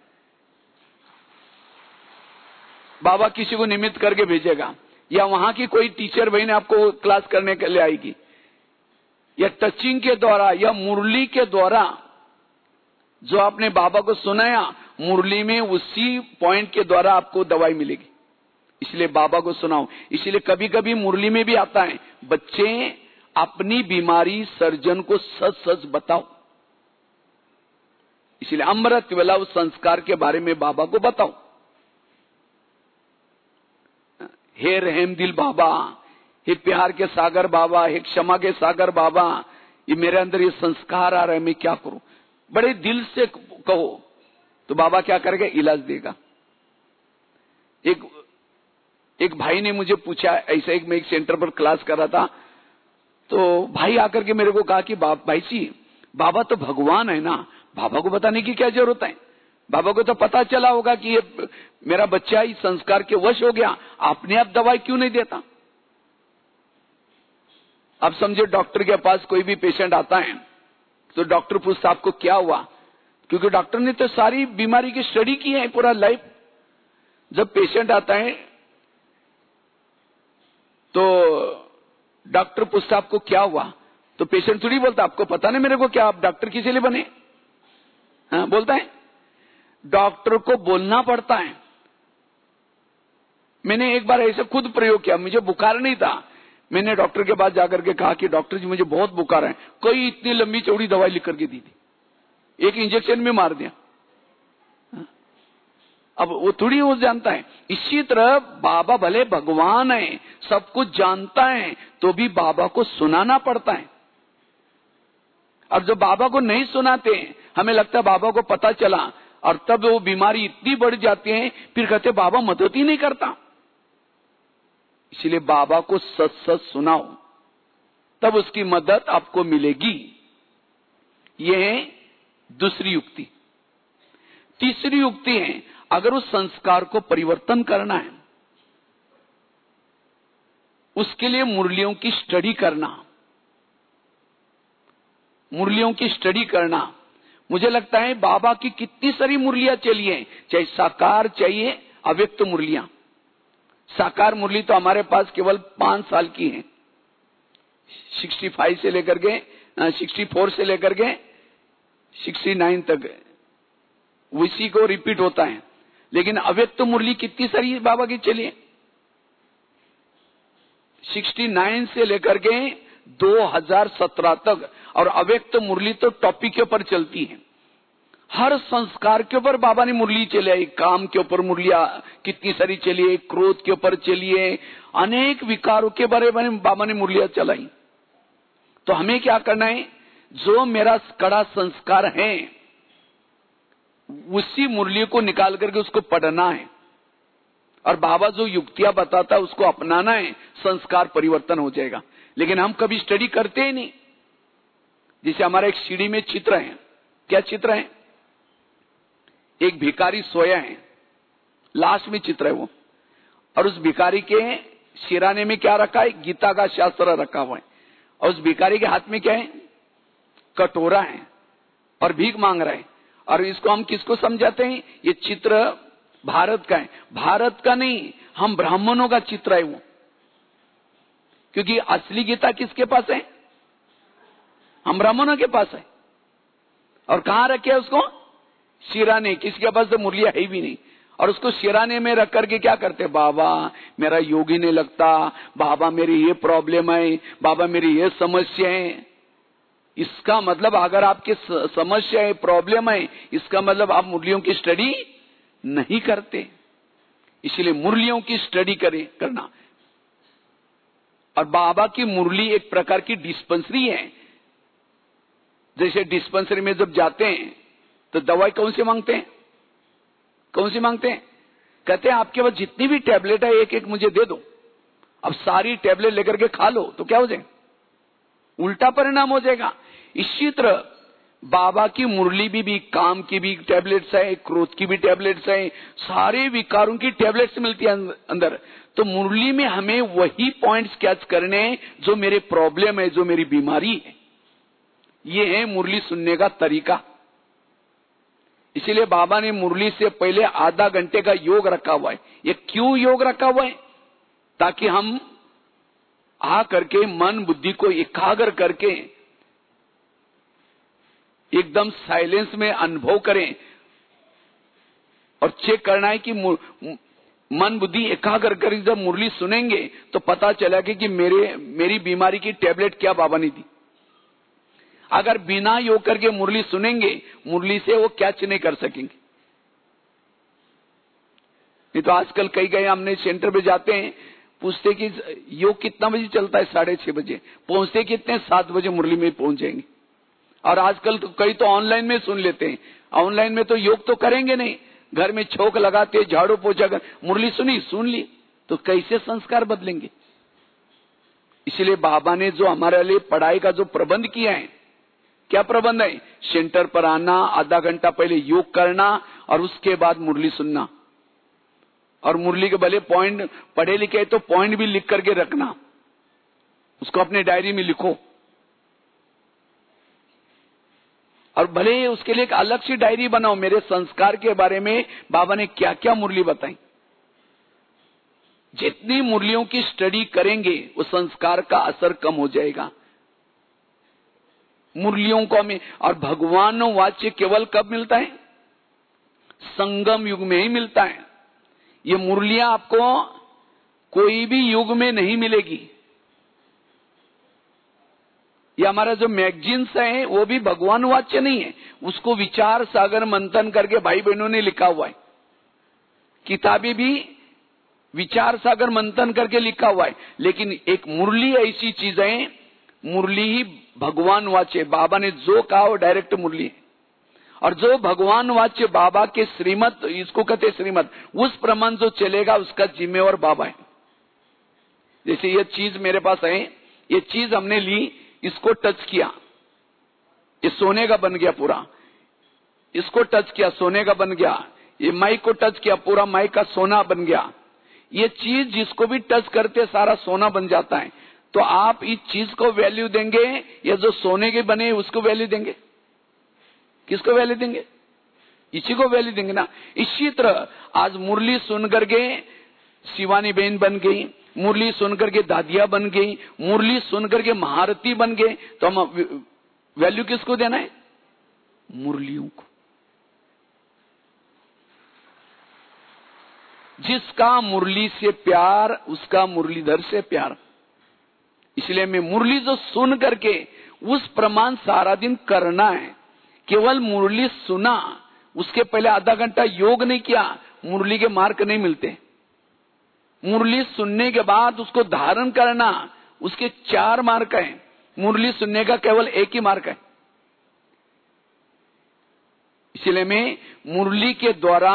बाबा किसी को निमित्त करके भेजेगा, या वहां की कोई टीचर बहन आपको क्लास करने के लिए आएगी, या टचिंग के द्वारा या मुरली के द्वारा जो आपने बाबा को सुनाया, मुरली में उसी पॉइंट के द्वारा आपको दवाई मिलेगी। इसलिए बाबा को सुनाओ। इसलिए कभी कभी मुरली में भी आता है, बच्चे अपनी बीमारी सर्जन को सच सच बताओ। इसलिए अमृत वाला उस संस्कार के बारे में बाबा को बताओ। हे रहम दिल बाबा, हे प्यार के सागर बाबा, हे क्षमा के सागर बाबा, ये मेरे अंदर ये संस्कार आ रहा है, मैं क्या करूं? बड़े दिल से कहो तो बाबा क्या करेगा, इलाज देगा। एक एक भाई ने मुझे पूछा, ऐसा एक मैं एक सेंटर पर क्लास कर रहा था, तो भाई आकर के मेरे को कहा कि भाई जी बाबा तो भगवान है ना, बाबा को बताने की क्या जरूरत है? बाबा को तो पता चला होगा कि ये मेरा बच्चा इस संस्कार के वश हो गया, अपने आप दवाई क्यों नहीं देता? अब समझे डॉक्टर के पास कोई भी पेशेंट आता है तो डॉक्टर पूछता आपको क्या हुआ, क्योंकि डॉक्टर ने तो सारी बीमारी की स्टडी की है पूरा लाइफ। जब पेशेंट आता है तो डॉक्टर पूछता आपको क्या हुआ, तो पेशेंट थोड़ी बोलता आपको पता नहीं मेरे को क्या, आप डॉक्टर किस लिए बने? हाँ बोलता है, डॉक्टर को बोलना पड़ता है। मैंने एक बार ऐसे खुद प्रयोग किया, मुझे बुखार नहीं था, मैंने डॉक्टर के पास जाकर के कहा कि डॉक्टर जी मुझे बहुत बुखार है, कोई इतनी लंबी चौड़ी दवाई लिख करके दी थी, एक इंजेक्शन में मार दिया। अब वो थोड़ी वो जानता है। इसी तरह बाबा भले भगवान है, सब कुछ जानता है, तो भी बाबा को सुनाना पड़ता है। और जब बाबा को नहीं सुनाते, हमें लगता है बाबा को पता चला, और तब वो बीमारी इतनी बढ़ जाती है, फिर कहते बाबा मदद ही नहीं करता। इसलिए बाबा को सच सच सुनाओ, तब उसकी मदद आपको मिलेगी। यह है दूसरी युक्ति। तीसरी युक्ति है, अगर उस संस्कार को परिवर्तन करना है, उसके लिए मुरलियों की स्टडी करना। मुरलियों की स्टडी करना, मुझे लगता है बाबा की कितनी सारी मुरलियां चली हैं, चाहे साकार चाहिए अव्यक्त मुरलियां। साकार मुरली तो हमारे पास केवल पांच साल की है, सिक्सटी फाइव से लेकर के सिक्सटी फोर से लेकर के सिक्सटी नाइन तक उसी को रिपीट होता है। लेकिन अव्यक्त तो मुरली कितनी सारी बाबा की चलिए, सिक्सटी नाइन से लेकर के दो हज़ार सत्रह तक, और अव्यक्त तो मुरली तो टॉपिक के ऊपर चलती है। हर संस्कार के ऊपर बाबा ने मुरली चलाई, काम के ऊपर मुरलिया कितनी सारी चलिए, क्रोध के ऊपर चलिए, अनेक विकारों के बारे में बाबा ने मुरलिया चलाई। तो हमें क्या करना है, जो मेरा कड़ा संस्कार है उसी मुरली को निकाल करके उसको पढ़ना है, और बाबा जो युक्तियां बताता है उसको अपनाना है, संस्कार परिवर्तन हो जाएगा। लेकिन हम कभी स्टडी करते ही नहीं। जैसे हमारा एक सीढ़ी में चित्र है, क्या चित्र है, एक भिखारी सोया है, लास्ट में चित्र है वो, और उस भिखारी के सिराने में क्या रखा है, गीता का शास्त्र रखा हुआ है, और उस भिखारी के हाथ में क्या है, कटोरा है, और भीख मांग रहा है। और इसको हम किसको समझाते हैं, ये चित्र भारत का है। भारत का नहीं, हम ब्राह्मणों का चित्र है वो, क्योंकि असली गीता किसके पास है, हम ब्राह्मणों के पास है। और कहां रखे उसको, सिराने, किसके पास तो मुरलिया है भी नहीं, और उसको सिराने में रख करके क्या करते, बाबा मेरा योगी नहीं लगता, बाबा मेरी ये प्रॉब्लम है, बाबा मेरी ये समस्या है। इसका मतलब अगर आपकी समस्या है, प्रॉब्लम है, इसका मतलब आप मुरलियों की स्टडी नहीं करते। इसलिए मुरलियों की स्टडी करें करना। और बाबा की मुरली एक प्रकार की डिस्पेंसरी है। जैसे डिस्पेंसरी में जब जाते हैं तो दवाई कौन सी मांगते हैं, कौन सी मांगते हैं, कहते हैं आपके पास जितनी भी टैबलेट है एक एक मुझे दे दो। अब सारी टैबलेट लेकर के खा लो तो क्या हो जाएगा, उल्टा परिणाम हो जाएगा। इसी तरह बाबा की मुरली भी, भी काम की भी टैबलेट्स है, क्रोध की भी टैबलेट्स है, सारे विकारों की टैबलेट्स मिलती है अंदर। तो मुरली में हमें वही पॉइंट्स कैच करने जो मेरे प्रॉब्लम है, जो मेरी बीमारी है। ये है मुरली सुनने का तरीका। इसीलिए बाबा ने मुरली से पहले आधा घंटे का योग रखा हुआ है। ये क्यों योग रखा हुआ है, ताकि हम आ करके मन बुद्धि को एकाग्र करके एकदम साइलेंस में अनुभव करें, और चेक करना है कि मन बुद्धि एकाग्र करके जब मुरली सुनेंगे तो पता चलेगा कि मेरे मेरी बीमारी की टैबलेट क्या बाबा ने दी। अगर बिना योग करके मुरली सुनेंगे, मुरली से वो कैच नहीं कर सकेंगे। नहीं तो आजकल कई गए हमने सेंटर पे जाते हैं, पूछते कि योग कितना बजे चलता है, साढ़े छह बजे, पहुंचते कितने, सात बजे मुरली में पहुंच जाएंगे। और आजकल तो कई तो ऑनलाइन में सुन लेते हैं। ऑनलाइन में तो योग तो करेंगे नहीं, घर में छोक लगाते, झाड़ू पोछा कर मुरली सुनी, सुन ली, तो कैसे संस्कार बदलेंगे। इसलिए बाबा ने जो हमारे लिए पढ़ाई का जो प्रबंध किया है, क्या प्रबंध है, सेंटर पर आना, आधा घंटा पहले योग करना, और उसके बाद मुरली सुनना। और मुरली के भले पॉइंट पढ़े लिखे तो पॉइंट भी लिख करके रखना, उसको अपने डायरी में लिखो। और भले उसके लिए एक अलग सी डायरी बनाओ, मेरे संस्कार के बारे में बाबा ने क्या क्या मुरली बताई। जितनी मुरलियों की स्टडी करेंगे वो संस्कार का असर कम हो जाएगा। मुरलियों को हमें, और भगवान वाच्य केवल कब मिलता है, संगम युग में ही मिलता है। ये मुरलियां आपको कोई भी युग में नहीं मिलेगी। ये हमारा जो मैगजीन्स है वो भी भगवान वाच्य नहीं है, उसको विचार सागर मंथन करके भाई बहनों ने लिखा हुआ है। किताबें भी विचार सागर मंथन करके लिखा हुआ है। लेकिन एक मुरली ऐसी चीज है, मुरली ही भगवान वाच्य, बाबा ने जो कहा वो डायरेक्ट मुरली है। और जो भगवान वाच्य बाबा के श्रीमत, इसको कहते श्रीमत, उस प्रमाण जो चलेगा उसका जिम्मेवार बाबा है। जैसे ये चीज मेरे पास है, ये चीज हमने ली, इसको टच किया, ये सोने का बन गया पूरा। इसको टच किया, सोने का बन गया। ये माइक को टच किया, पूरा माइक का सोना बन गया। ये चीज जिसको भी टच करते सारा सोना बन जाता है। तो आप इस चीज को वैल्यू देंगे या जो सोने के बने उसको वैल्यू देंगे? किसको वैल्यू देंगे? इसी को वैल्यू देंगे ना। इसी तरह आज मुरली सुन करके शिवानी बहन बन गई, मुरली सुनकर के दादिया बन गई, मुरली सुनकर के महारथी बन गए, तो हम वैल्यू किसको देना है? मुरलियों को। जिसका मुरली से प्यार उसका मुरलीधर से प्यार। इसलिए मैं मुरली जो सुन करके उस प्रमाण सारा दिन करना है। केवल मुरली सुना, उसके पहले आधा घंटा योग नहीं किया, मुरली के मार्क नहीं मिलते। मुरली सुनने के बाद उसको धारण करना, उसके चार मार्क हैं। मुरली सुनने का केवल एक ही मार्क है। इसलिए मैं मुरली के द्वारा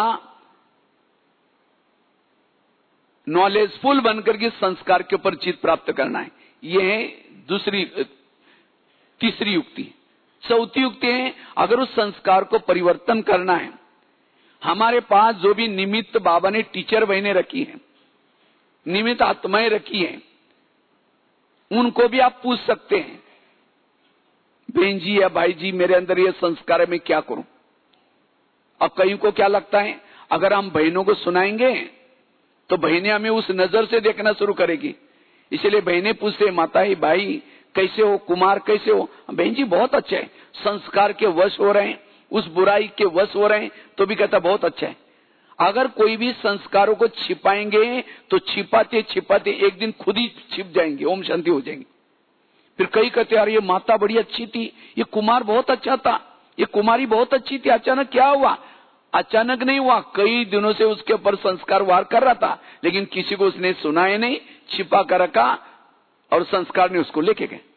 नॉलेजफुल बनकर के संस्कार के ऊपर जीत प्राप्त करना है। यह है दूसरी तीसरी युक्ति। चौथी युक्ति है, अगर उस संस्कार को परिवर्तन करना है, हमारे पास जो भी निमित्त बाबा ने टीचर बहने रखी है, निमित्त आत्माएं रखी है, उनको भी आप पूछ सकते हैं, बहन जी या भाई जी मेरे अंदर ये संस्कार है, मैं क्या करूं? अब कई को क्या लगता है, अगर हम बहनों को सुनाएंगे तो बहनें हमें उस नजर से देखना शुरू करेगी। इसलिए बहनें पूछते, माता ही भाई कैसे हो, कुमार कैसे हो? बहन जी बहुत अच्छा है, संस्कार के वश हो रहे हैं, उस बुराई के वश हो रहे हैं, तो भी कहता बहुत अच्छा है। अगर कोई भी संस्कारों को छिपाएंगे तो छिपाते छिपाते एक दिन खुद ही छिप जाएंगे, ओम शांति हो जाएंगे। फिर कई कहते यार ये माता बड़ी अच्छी थी, ये कुमार बहुत अच्छा था, ये कुमारी बहुत अच्छी थी, अचानक क्या हुआ? अचानक नहीं हुआ, कई दिनों से उसके ऊपर संस्कार वार कर रहा था, लेकिन किसी को उसने सुनाया नहीं, छिपा कर रखा और संस्कार ने उसको लेके गए।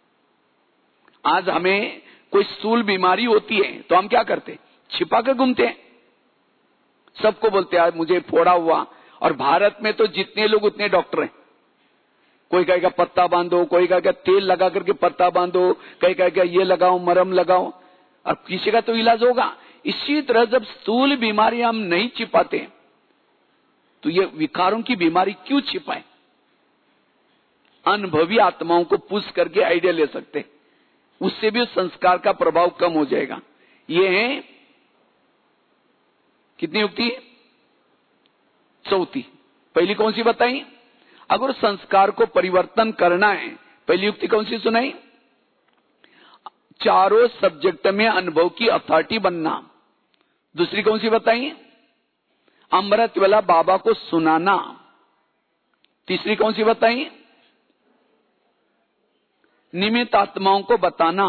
आज हमें कोई स्थूल बीमारी होती है तो हम क्या करते? छिपा कर घूमते हैं, सबको बोलते हैं मुझे फोड़ा हुआ। और भारत में तो जितने लोग उतने डॉक्टर हैं। कोई कहेगा पत्ता बांधो, कोई कहेगा तेल लगा करके पत्ता बांधो, कोई कहेगा ये लगाओ, मरहम लगाओ, और किसी का तो इलाज होगा। इसी तरह जब स्थूल बीमारी हम नहीं छिपाते तो ये विकारों की बीमारी क्यों छिपाए? अनुभवी आत्माओं को पूछ करके आइडिया ले सकते, उससे भी उस संस्कार का प्रभाव कम हो जाएगा। ये है कितनी युक्ति? चौथी। पहली कौन सी बताई? अगर संस्कार को परिवर्तन करना है, पहली युक्ति कौन सी सुनाई? चारों सब्जेक्ट में अनुभव की अथॉरिटी बनना। दूसरी कौन सी बताई? अमृत वाला बाबा को सुनाना। तीसरी कौन सी बताई? निमित्त आत्माओं को बताना।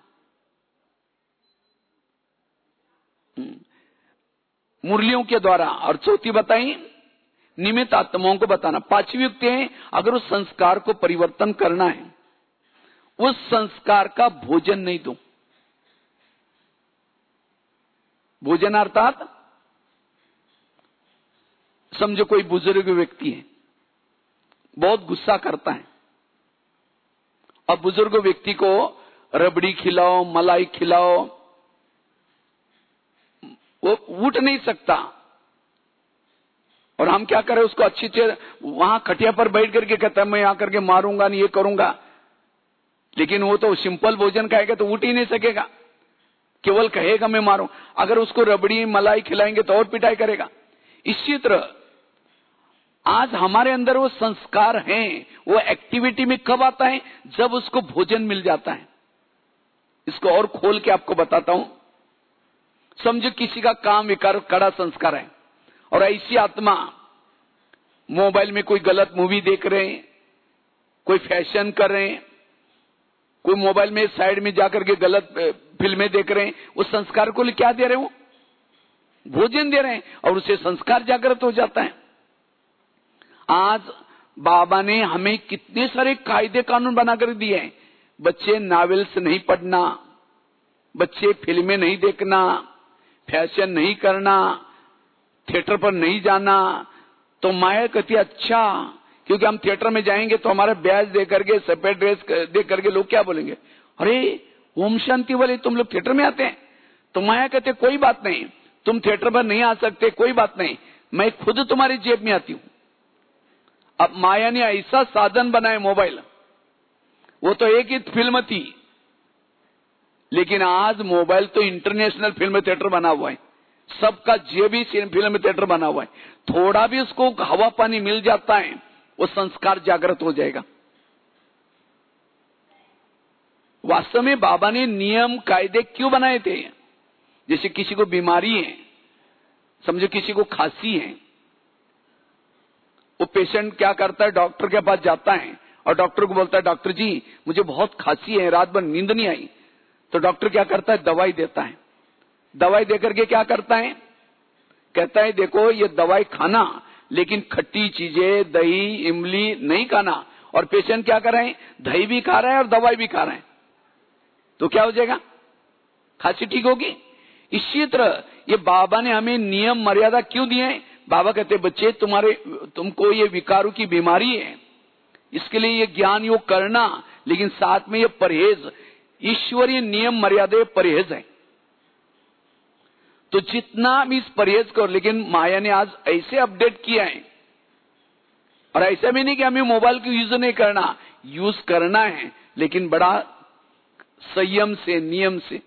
मुरलियों के द्वारा। और चौथी बताई निमित्त आत्माओं को बताना। पांचवी युक्ति है, अगर उस संस्कार को परिवर्तन करना है, उस संस्कार का भोजन नहीं दो। भोजन अर्थात समझो कोई बुजुर्ग व्यक्ति है, बहुत गुस्सा करता है, अब बुजुर्ग व्यक्ति को रबड़ी खिलाओ, मलाई खिलाओ, वो उठ नहीं सकता, और हम क्या करें, उसको अच्छी तरह वहां खटिया पर बैठ करके कहता है मैं आकर के मारूंगा नहीं, ये करूंगा, लेकिन वो तो सिंपल भोजन खाएगा तो उठ ही नहीं सकेगा, केवल कहेगा मैं मारूं। अगर उसको रबड़ी मलाई खिलाएंगे तो और पिटाई करेगा। इसी तरह आज हमारे अंदर वो संस्कार हैं, वो एक्टिविटी में कब आता है? जब उसको भोजन मिल जाता है। इसको और खोल के आपको बताता हूं। समझो किसी का काम विकार कड़ा संस्कार है, और ऐसी आत्मा मोबाइल में कोई गलत मूवी देख रहे हैं, कोई फैशन कर रहे हैं, कोई मोबाइल में साइड में जाकर के गलत फिल्में देख रहे हैं, उस संस्कार को क्या दे रहे हो? भोजन दे रहे हैं, और उसे संस्कार जागृत हो जाता है। आज बाबा ने हमें कितने सारे कायदे कानून बनाकर दिए हैं। बच्चे नॉवेल्स नहीं पढ़ना, बच्चे फिल्में नहीं देखना, फैशन नहीं करना, थिएटर पर नहीं जाना। तो माया कहती अच्छा, क्योंकि हम थिएटर में जाएंगे तो हमारा बैज दे करके, सफेद ड्रेस दे करके लोग क्या बोलेंगे, अरे ओम शांति वाले तुम लोग थिएटर में आते हैं। तो माया कहते कोई बात नहीं, तुम थिएटर पर नहीं आ सकते, कोई बात नहीं, मैं खुद तुम्हारी जेब में आती हूं। अब माया ने ऐसा साधन बनाया मोबाइल, वो तो एक ही फिल्म थी, लेकिन आज मोबाइल तो इंटरनेशनल फिल्म थिएटर बना हुआ है, सबका जेबी फिल्म थिएटर बना हुआ है। थोड़ा भी उसको हवा पानी मिल जाता है वो संस्कार जागृत हो जाएगा। वास्तव में बाबा ने नियम कायदे क्यों बनाए थे? जैसे किसी को बीमारी है, समझो किसी को खांसी है, वो पेशेंट क्या करता है, डॉक्टर के पास जाता है और डॉक्टर को बोलता है, डॉक्टर जी मुझे बहुत खांसी है, रात भर नींद नहीं आई। तो डॉक्टर क्या करता है, दवाई देता है। दवाई देकर के क्या करता है, कहता है देखो ये दवाई खाना, लेकिन खट्टी चीजें, दही, इमली नहीं खाना। और पेशेंट क्या कर रहे हैं, दही भी खा रहा है और दवाई भी खा रहे हैं, तो क्या हो जाएगा, खांसी ठीक होगी। इसी तरह ये बाबा ने हमें नियम मर्यादा क्यों दिए हैं? बाबा कहते बच्चे तुम्हारे तुमको ये विकारों की बीमारी है, इसके लिए ये ज्ञान योग करना, लेकिन साथ में ये परहेज, ईश्वरीय नियम मर्यादा परहेज है। तो जितना भी इस परहेज करो, लेकिन माया ने आज ऐसे अपडेट किया है, और ऐसा भी नहीं कि हमें मोबाइल की यूज नहीं करना, यूज करना है, लेकिन बड़ा संयम से, नियम से।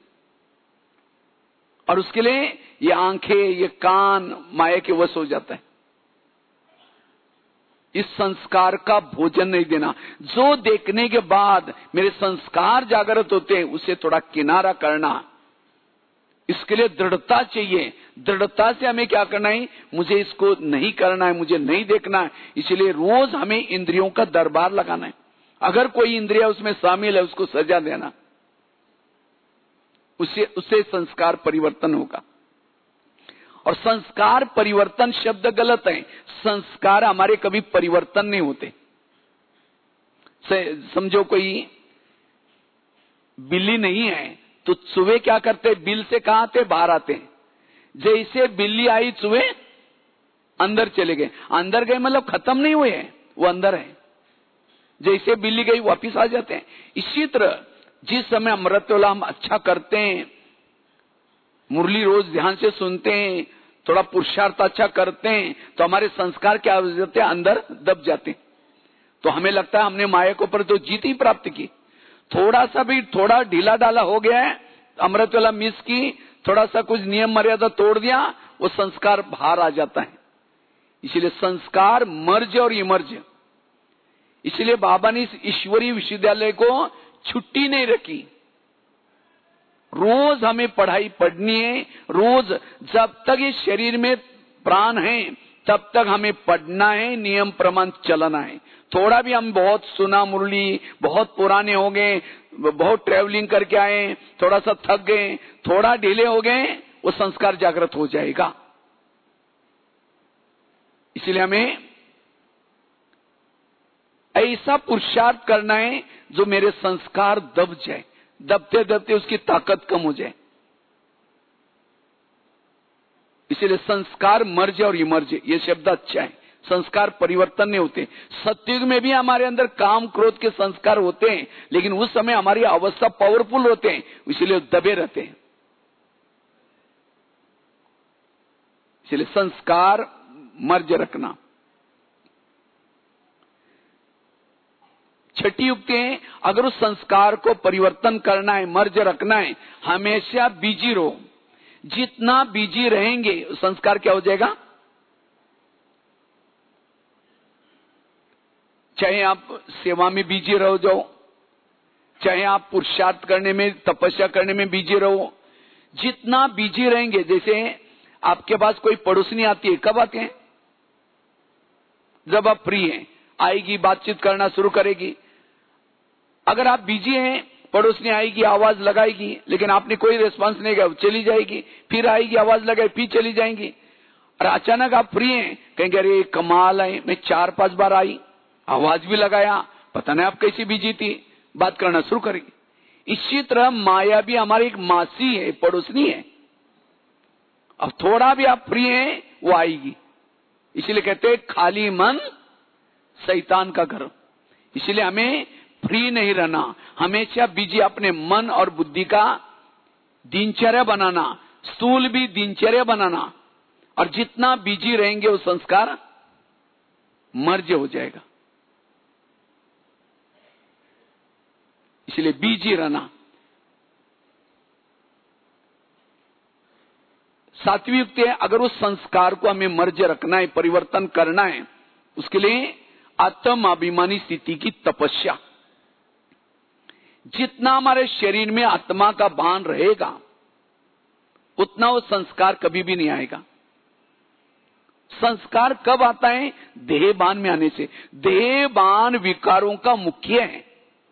और उसके लिए ये आंखें, ये कान माया के वश हो जाता है। इस संस्कार का भोजन नहीं देना। जो देखने के बाद मेरे संस्कार जागृत होते हैं, उसे थोड़ा किनारा करना। इसके लिए दृढ़ता चाहिए। दृढ़ता से हमें क्या करना है, मुझे इसको नहीं करना है, मुझे नहीं देखना है। इसलिए रोज हमें इंद्रियों का दरबार लगाना है। अगर कोई इंद्रिया उसमें शामिल है, उसको सजा देना, उससे उससे संस्कार परिवर्तन होगा। और संस्कार परिवर्तन शब्द गलत है। संस्कार हमारे कभी परिवर्तन नहीं होते। समझो कोई बिल्ली नहीं है, तो चूहे क्या करते, बिल से कहां आते, बाहर आते हैं। जैसे बिल्ली आई, चूहे अंदर चले गए। अंदर गए मतलब खत्म नहीं हुए हैं, वो अंदर है। जैसे बिल्ली गई वापिस आ जाते हैं। इसी तरह जिस समय अमृतवेला हम अच्छा करते हैं, मुरली रोज ध्यान से सुनते हैं, थोड़ा पुरुषार्थ अच्छा करते हैं, तो हमारे संस्कार क्या हो जाते हैं, अंदर दब जाते हैं। तो हमें लगता है हमने माया के ऊपर तो जीत ही प्राप्त की। थोड़ा सा भी थोड़ा ढीला डाला हो गया है, अमृतवेला मिस की, थोड़ा सा कुछ नियम मर्यादा तोड़ दिया, वो संस्कार बाहर आ जाता है। इसलिए संस्कार मर्ज और इमर्ज। इसलिए बाबा ने इस ईश्वरीय विश्वविद्यालय को छुट्टी नहीं रखी। रोज हमें पढ़ाई पढ़नी है। रोज जब तक इस शरीर में प्राण है, तब तक हमें पढ़ना है, नियम प्रमाण चलना है। थोड़ा भी हम बहुत सुना मुरली, बहुत पुराने हो गए, बहुत ट्रेवलिंग करके आए, थोड़ा सा थक गए, थोड़ा ढीले हो गए, वो संस्कार जागृत हो जाएगा। इसलिए हमें ऐसा पुरुषार्थ करना है जो मेरे संस्कार दब जाए, दबते दबते उसकी ताकत कम हो जाए। इसलिए संस्कार मर्ज और इमर्ज, ये शब्द अच्छा है। संस्कार परिवर्तन नहीं होते। सत्युग में भी हमारे अंदर काम क्रोध के संस्कार होते हैं, लेकिन उस समय हमारी अवस्था पावरफुल होते हैं, इसलिए दबे रहते हैं। इसलिए संस्कार मर्ज रखना। छठी युक्ति है, अगर उस संस्कार को परिवर्तन करना है, मर्ज रखना है, हमेशा बिजी रहो। जितना बिजी रहेंगे संस्कार क्या हो जाएगा। चाहे आप सेवा में बिजी रहो जाओ, चाहे आप पुरुषार्थ करने में, तपस्या करने में बिजी रहो, जितना बिजी रहेंगे। जैसे आपके पास कोई पड़ोसनी आती है, कब आते हैं, जब आप फ्री हैं, आएगी, बातचीत करना शुरू करेगी। अगर आप बिजी हैं, पड़ोसनी आएगी, आवाज लगाएगी, लेकिन आपने कोई रिस्पांस नहीं किया, चली जाएगी, फिर आएगी, आवाज लगाए, फिर चली जाएंगी। और अचानक आप फ्री हैं, कहेंगे अरे कमाल है, मैं चार पांच बार आई, आवाज भी लगाया, पता नहीं आप कैसी बिजी थी, बात करना शुरू करेगी। इसी तरह माया भी हमारी एक मासी है, पड़ोसनी है। अब थोड़ा भी आप फ्री हैं, वो आएगी। इसीलिए कहते हैं खाली मन शैतान का घर। इसलिए हमें फ्री नहीं रहना, हमेशा बिजी अपने मन और बुद्धि का दिनचर्या बनाना, स्थूल भी दिनचर्या बनाना। और जितना बिजी रहेंगे वो संस्कार मर्ज हो जाएगा। इसलिए बिजी रहना। सातवीं युक्ति है, अगर उस संस्कार को हमें मर्ज रखना है, परिवर्तन करना है, उसके लिए आत्माभिमानी स्थिति की तपस्या। जितना हमारे शरीर में आत्मा का भान रहेगा उतना वो संस्कार कभी भी नहीं आएगा। संस्कार कब आता है? देहभान में आने से। देहभान विकारों का मुख्य है।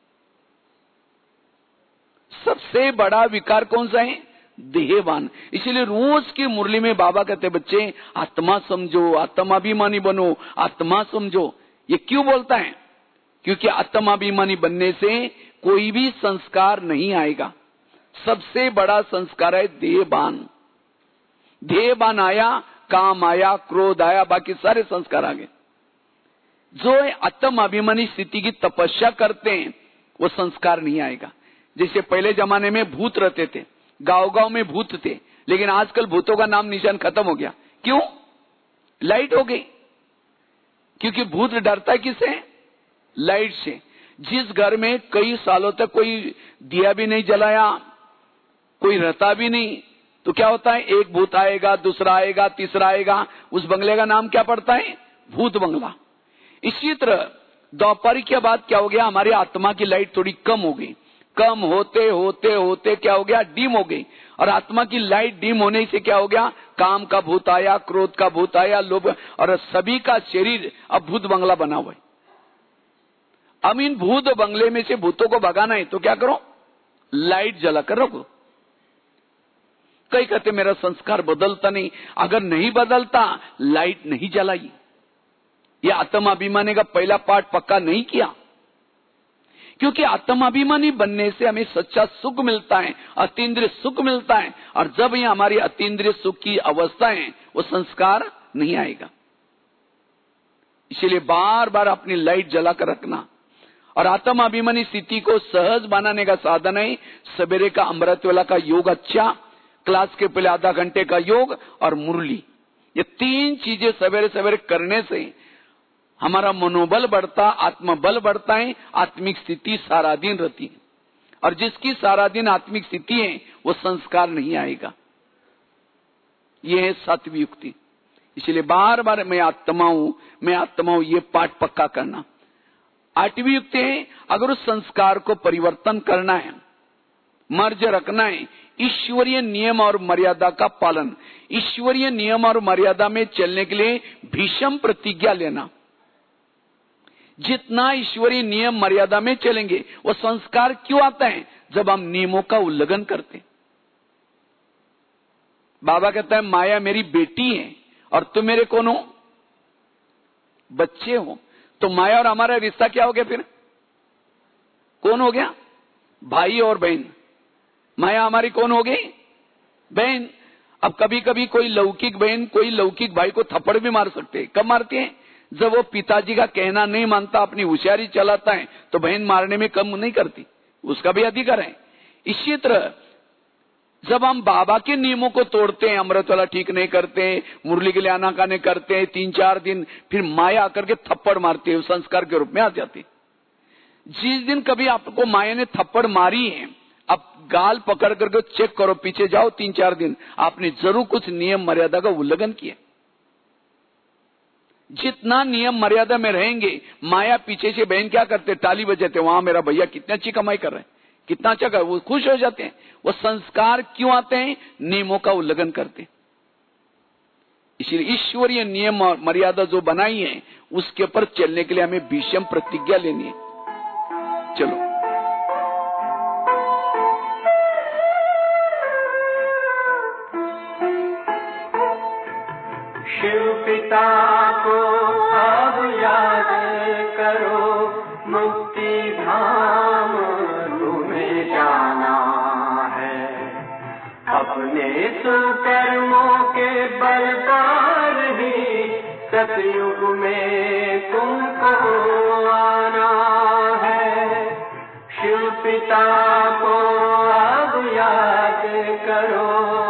सबसे बड़ा विकार कौन सा है? देहभान। इसलिए रोज की मुरली में बाबा कहते बच्चे आत्मा समझो, आत्माभिमानी बनो, आत्मा समझो। ये क्यों बोलता है? क्योंकि आत्माभिमानी बनने से कोई भी संस्कार नहीं आएगा। सबसे बड़ा संस्कार है देहभान। देहभान आया, काम आया, क्रोध आया, बाकी सारे संस्कार आ गए। जो आत्माभिमानी स्थिति की तपस्या करते हैं वो संस्कार नहीं आएगा। जैसे पहले जमाने में भूत रहते थे, गांव गांव में भूत थे, लेकिन आजकल भूतों का नाम निशान खत्म हो गया। क्यों? लाइट हो गई। क्योंकि भूत डरता है किससे? लाइट से। जिस घर में कई सालों तक कोई दिया भी नहीं जलाया, कोई रहता भी नहीं, तो क्या होता है? एक भूत आएगा, दूसरा आएगा, तीसरा आएगा, उस बंगले का नाम क्या पड़ता है? भूत बंगला। इसी तरह दोपहर के बाद क्या हो गया? हमारी आत्मा की लाइट थोड़ी कम हो गई। कम होते होते होते क्या हो गया? डिम हो गई। और आत्मा की लाइट डिम होने से क्या हो गया? काम का भूत आया, क्रोध का भूत आया, लोभ, और सभी का शरीर अब भूत बंगला बना हुआ है। अब इन भूत बंगले में से भूतों को भगाना है तो क्या करो? लाइट जलाकर रखो। कई कहते मेरा संस्कार बदलता नहीं। अगर नहीं बदलता, लाइट नहीं जलाई। ये आत्माभिमानी का पहला पाठ पक्का नहीं किया। क्योंकि आत्माभिमानी बनने से हमें सच्चा सुख मिलता है, अतीन्द्रिय सुख मिलता है। और जब ये हमारी अतीन्द्रिय सुख की अवस्था है, वो संस्कार नहीं आएगा। इसलिए बार बार अपनी लाइट जलाकर रखना। और आत्माभिमानी स्थिति को सहज बनाने का साधन है सवेरे का अमृत वेला का योग, अच्छा क्लास के पहले आधा घंटे का योग और मुरली। ये तीन चीजें सवेरे सवेरे करने से हमारा मनोबल बढ़ता, आत्मबल बढ़ता है, आत्मिक स्थिति सारा दिन रहती है। और जिसकी सारा दिन आत्मिक स्थिति है वो संस्कार नहीं आएगा। ये है सातवीं युक्ति। इसलिए बार बार मैं आत्मा हूं, मैं आत्मा हूं, ये पाठ पक्का करना। आठवीं युक्ति है, अगर उस संस्कार को परिवर्तन करना है, मर्ज रखना है, ईश्वरीय नियम और मर्यादा का पालन। ईश्वरीय नियम और मर्यादा में चलने के लिए भीषम प्रतिज्ञा लेना। जितना ईश्वरीय नियम मर्यादा में चलेंगे, वो संस्कार क्यों आता है? जब हम नियमों का उल्लंघन करते। बाबा कहता है माया मेरी बेटी है और तुम मेरे कौन हो? बच्चे हो। तो माया और हमारा रिश्ता क्या हो गया? फिर कौन हो गया? भाई और बहन। माया हमारी कौन हो गई? बहन। अब कभी कभी कोई लौकिक बहन कोई लौकिक भाई को थप्पड़ भी मार सकते हैं। कब मारते हैं? जब वो पिताजी का कहना नहीं मानता, अपनी होशियारी चलाता है, तो बहन मारने में कम नहीं करती, उसका भी अधिकार है। इसी तरह जब हम बाबा के नियमों को तोड़ते हैं, अमृत वाला ठीक नहीं करते, मुरली के लिए आनाकानी करते हैं, तीन चार दिन, फिर माया आकर के थप्पड़ मारती है, संस्कार के रूप में आ जाती। जिस दिन कभी आपको माया ने थप्पड़ मारी है, अब गाल पकड़ करके चेक करो, पीछे जाओ तीन चार दिन, आपने जरूर कुछ नियम मर्यादा का उल्लंघन किया। जितना नियम मर्यादा में रहेंगे, माया पीछे से बहन क्या करते? टाली बजाते, वहां मेरा भैया कितनी अच्छी कमाई कर रहे हैं, कितना अच्छा कर, वो खुश हो जाते हैं। वो संस्कार क्यों आते हैं? नियमों का उल्लंघन करते। इसलिए ईश्वरीय नियम और मर्यादा जो बनाई है, उसके ऊपर चलने के लिए हमें भीषम प्रतिज्ञा लेनी है। चलो शिव पिता को अब याद करो, मुक्ति धाम तुम्हें जाना है। अपने सुकर्मों के बल पर ही सतयुग में तुमको आना है। शिव पिता को अब याद करो।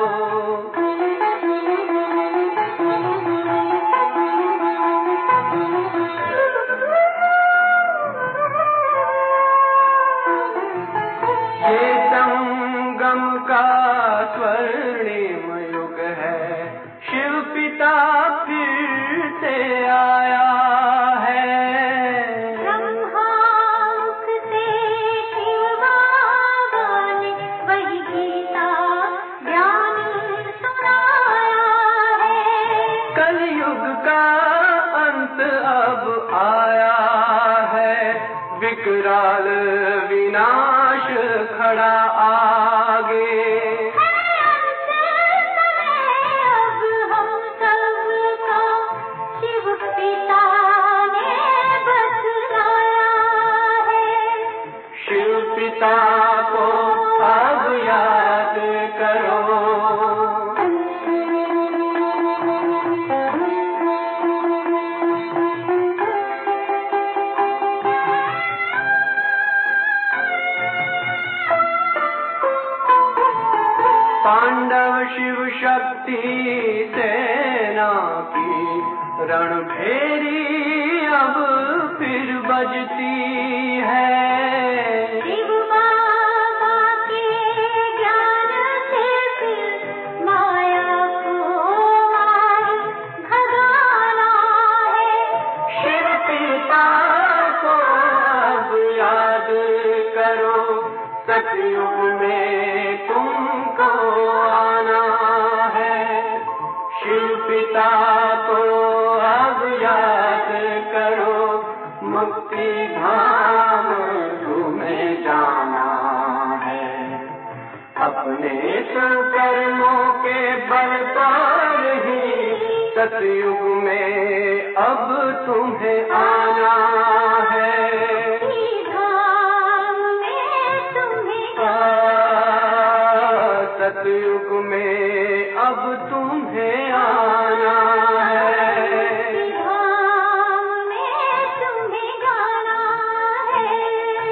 स्वर्णिम युग है, शिव पिता फिर से आया है। का अंत अब आया है, विकराल विनाश खड़ा आगे। अब हम सबका शिव पिता ने बतलाया है। शिव पिता को अब याद करो। पांडव शिव शक्ति सेना की रणभेरी अब फिर बजती है। शिव बाबा के ज्ञान से फिर माया को मार भगाना है। शिव पिता को अब याद करो, सतयुग में तुमको आना है। शिव पिता को अब याद करो, मुक्ति धाम तुम्हें जाना है। अपने कर्मों के बल पर ही सतयुग में अब तुम्हें आना है। धाम में तुम्हें सतयुग में अब तुम्हें आना है। धाम में तुम्हें जाना है।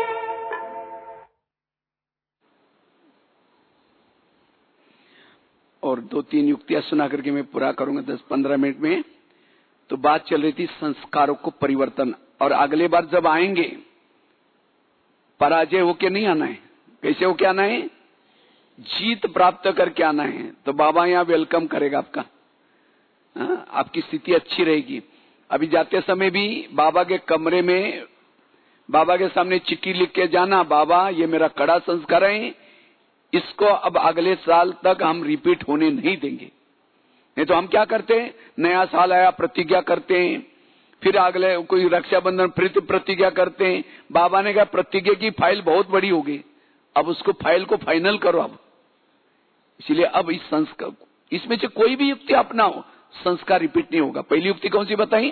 और दो तीन युक्तियां सुना करके मैं पूरा करूंगा दस पंद्रह मिनट में। तो बात चल रही थी संस्कारों को परिवर्तन, और अगले बार जब आएंगे पराजय होके नहीं आना है। कैसे होके आना है? जीत प्राप्त करके आना है। तो बाबा यहाँ वेलकम करेगा आपका। हाँ, आपकी स्थिति अच्छी रहेगी। अभी जाते समय भी बाबा के कमरे में बाबा के सामने चिट्ठी लिख के जाना, बाबा ये मेरा कड़ा संस्कार है, इसको अब अगले साल तक हम रिपीट होने नहीं देंगे। नहीं तो हम क्या करते हैं, नया साल आया प्रतिज्ञा करते हैं, फिर अगले कोई रक्षाबंधन फिर प्रतिज्ञा करते हैं। बाबा ने कहा प्रतिज्ञा की फाइल बहुत बड़ी होगी, अब उसको फाइल को फाइनल करो। अब इसलिए अब इस संस्कार इसमें से कोई भी युक्ति अपनाओ, संस्कार रिपीट नहीं होगा। पहली युक्ति कौन सी बताई?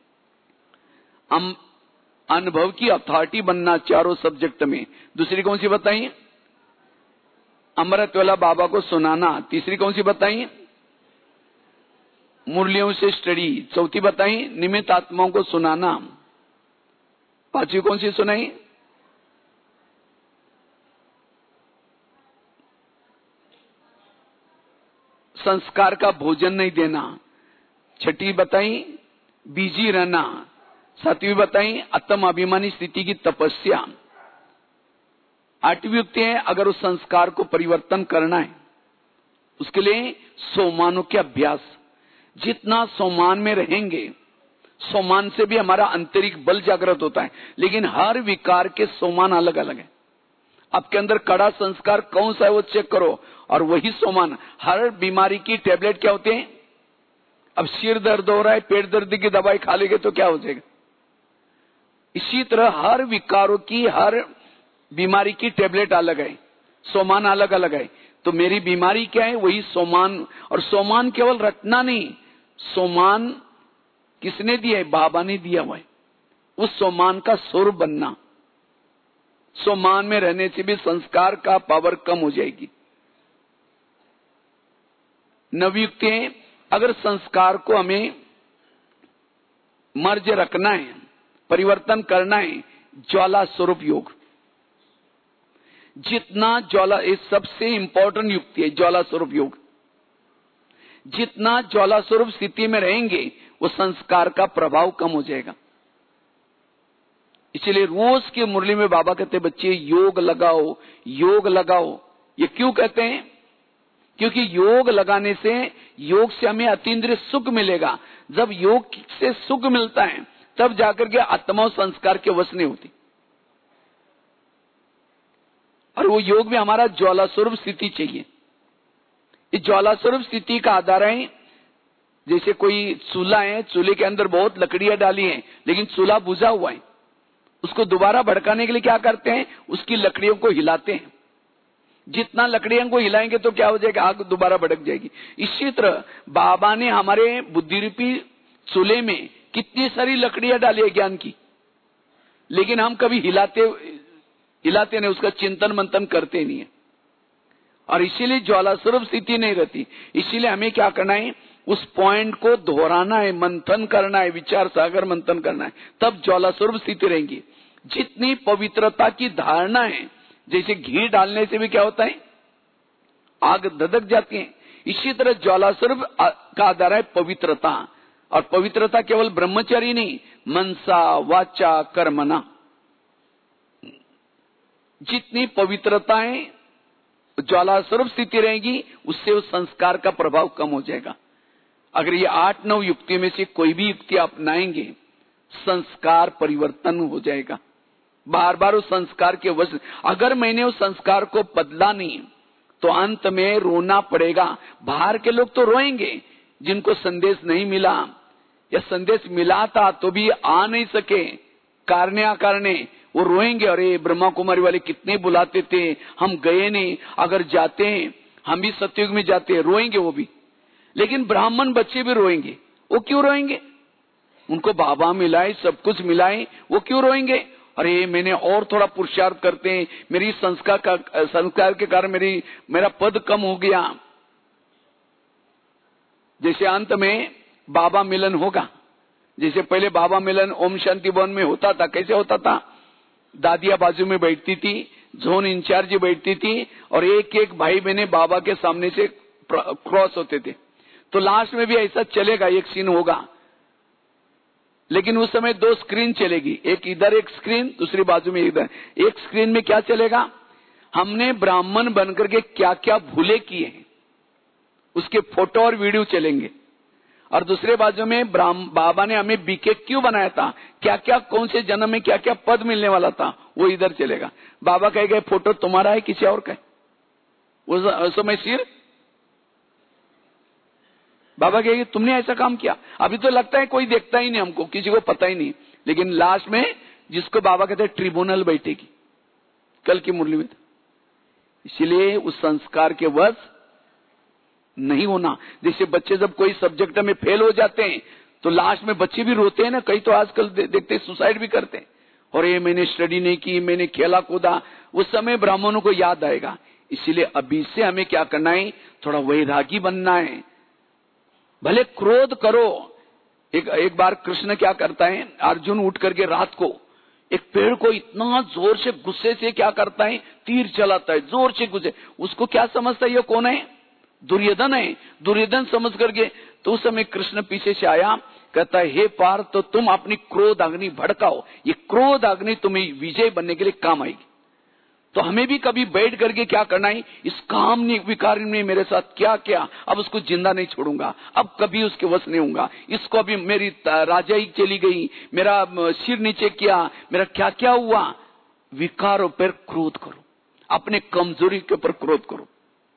हम अनुभव की अथॉरिटी बनना चारों सब्जेक्ट में। दूसरी कौन सी बताई? अमृत वाला बाबा को सुनाना। तीसरी कौन सी बताई? मुरलियों से स्टडी। चौथी बताई निमित्त आत्माओं को सुनाना। पांचवी कौन सी सुनाई? संस्कार का भोजन नहीं देना। छठी बताई बिजी रहना। सातवीं बताई आत्म अभिमानी स्थिति की तपस्या। आठवीं युक्ति है अगर उस संस्कार को परिवर्तन करना है उसके लिए सोमानों के अभ्यास। जितना सोमान में रहेंगे, सोमान से भी हमारा आंतरिक बल जागृत होता है, लेकिन हर विकार के सोमान अलग अलग है। आपके अंदर कड़ा संस्कार कौन सा है वो चेक करो, और वही सोमान। हर बीमारी की टेबलेट क्या होते हैं? अब सिर दर्द हो रहा है, पेट दर्द की दवाई खा लेंगे तो क्या हो जाएगा? इसी तरह हर विकारों की, हर बीमारी की टेबलेट अलग है, सोमान अलग अलग है। तो मेरी बीमारी क्या है? वही सोमान। और सोमान केवल रटना नहीं, सोमान किसने दिया है? बाबा ने दिया हुआ है। उस सोमान का स्वरूप बनना। सोमान में रहने से भी संस्कार का पावर कम हो जाएगी। नवयुक्ति है अगर संस्कार को हमें मर्ज रखना है, परिवर्तन करना है, ज्वाला स्वरूप योग। जितना ज्वाला, ये सबसे इंपॉर्टेंट युक्ति है ज्वाला स्वरूप योग। जितना ज्वाला स्वरूप स्थिति में रहेंगे वो संस्कार का प्रभाव कम हो जाएगा। इसलिए रोज की मुरली में बाबा कहते बच्चे योग लगाओ, योग लगाओ। ये क्यों कहते हैं? क्योंकि योग लगाने से, योग से हमें अतीन्द्रिय सुख मिलेगा। जब योग से सुख मिलता है तब जाकर के आत्मा संस्कार के वश नहीं होती। और वो योग में हमारा ज्वाला स्वरूप स्थिति चाहिए। इस ज्वाला स्वरूप स्थिति का आधार है जैसे कोई चूल्हा है, चूल्हे के अंदर बहुत लकड़ियां डाली हैं, लेकिन चूल्हा बुझा हुआ है, उसको दोबारा भड़काने के लिए क्या करते हैं, उसकी लकड़ियों को हिलाते हैं। जितना लकड़ियों को हिलाएंगे तो क्या हो जाएगा, आग दोबारा भड़क जाएगी। इसी तरह बाबा ने हमारे बुद्धि रूपी चूल्हे में कितनी सारी लकड़ियां डाली है ज्ञान की, लेकिन हम कभी हिलाते हिलाते नहीं, उसका चिंतन मंथन करते नहीं है, और इसीलिए ज्वाला स्वरूप स्थिति नहीं रहती। इसीलिए हमें क्या करना है, उस पॉइंट को दोहराना है, मंथन करना है, विचार सागर मंथन करना है, तब ज्वाला स्वरूप स्थिति रहेंगी। जितनी पवित्रता की धारणा है, जैसे घी डालने से भी क्या होता है, आग धधक जाती है, इसी तरह ज्वाला स्वरूप का आधार है पवित्रता। और पवित्रता केवल ब्रह्मचर्य नहीं, मनसा वाचा कर्मणा, जितनी पवित्रताएं ज्वाला स्वरूप स्थिति रहेगी, उससे उस संस्कार का प्रभाव कम हो जाएगा। अगर ये आठ नौ युक्ति में से कोई भी युक्ति अपनाएंगे, संस्कार परिवर्तन हो जाएगा। बार बार उस संस्कार के वश, अगर मैंने उस संस्कार को बदला नहीं तो अंत में रोना पड़ेगा। बाहर के लोग तो रोएंगे, जिनको संदेश नहीं मिला या संदेश मिला था तो भी आ नहीं सके, कारणे अकारणे वो रोएंगे, अरे ब्रह्मा कुमारी वाले कितने बुलाते थे, हम गए नहीं, अगर जाते हैं हम भी सतयुग में जाते हैं, रोएंगे वो भी। लेकिन ब्राह्मण बच्चे भी रोएंगे। वो क्यों रोएंगे, उनको बाबा मिलाए, सब कुछ मिलाए, वो क्यों रोएंगे, अरे मैंने और थोड़ा पुरुषार्थ करते हैं, मेरी संस्कार का संस्कार के कारण मेरी मेरा पद कम हो गया। जैसे अंत में बाबा मिलन होगा, जैसे पहले बाबा मिलन ओम शांति भवन में होता था, कैसे होता था, दादिया बाजू में बैठती थी, जोन इंचार्ज बैठती थी, और एक एक भाई बहने बाबा के सामने से क्रॉस होते थे। तो लास्ट में भी ऐसा चलेगा, एक सीन होगा, लेकिन उस समय दो स्क्रीन चलेगी, एक इधर एक स्क्रीन, दूसरी बाजू में इधर एक स्क्रीन में क्या चलेगा, हमने ब्राह्मण बनकर के क्या क्या भूले किए हैं उसके फोटो और वीडियो चलेंगे, और दूसरे बाजू में बाबा ने हमें बीके क्यों बनाया था, क्या क्या कौन से जन्म में क्या क्या पद मिलने वाला था, वो इधर चलेगा। बाबा कहेगा फोटो तुम्हारा है किसी और का है, उस समय सिर बाबा कहेंगे तुमने ऐसा काम किया। अभी तो लगता है कोई देखता ही नहीं हमको, किसी को पता ही नहीं, लेकिन लास्ट में जिसको बाबा कहते हैं ट्रिब्यूनल बैठेगी, कल की मुरली में। इसीलिए उस संस्कार के वश नहीं होना। जैसे बच्चे जब कोई सब्जेक्ट में फेल हो जाते हैं तो लास्ट में बच्चे भी रोते हैं ना, कई तो आजकल दे, देखते सुसाइड भी करते हैं, और ये मैंने स्टडी नहीं की, मैंने खेला कूदा, उस समय ब्राह्मणों को याद आएगा। इसीलिए अभी से हमें क्या करना है, थोड़ा वैरागी बनना है। भले क्रोध करो। एक एक बार कृष्ण क्या करता है, अर्जुन उठ करके रात को एक पेड़ को इतना जोर से गुस्से से क्या करता है, तीर चलाता है, जोर से गुस्से। उसको क्या समझता है, ये कौन है, दुर्योधन है। दुर्योधन समझ करके तो उस समय कृष्ण पीछे से आया, कहता है हे पार्थ, तो तुम अपनी क्रोध अग्नि भड़काओ, ये क्रोध अग्नि तुम्हें विजय बनने के लिए काम आएगी। तो हमें भी कभी बैठ करके क्या करना है, इस काम ने विकार ने मेरे साथ क्या किया, अब उसको जिंदा नहीं छोड़ूंगा, अब कभी उसके वश नहीं होऊंगा, इसको अभी मेरी राजाई चली गई, मेरा सिर नीचे किया, मेरा क्या क्या हुआ। विकारों पर क्रोध करो, अपने कमजोरी के ऊपर क्रोध करो।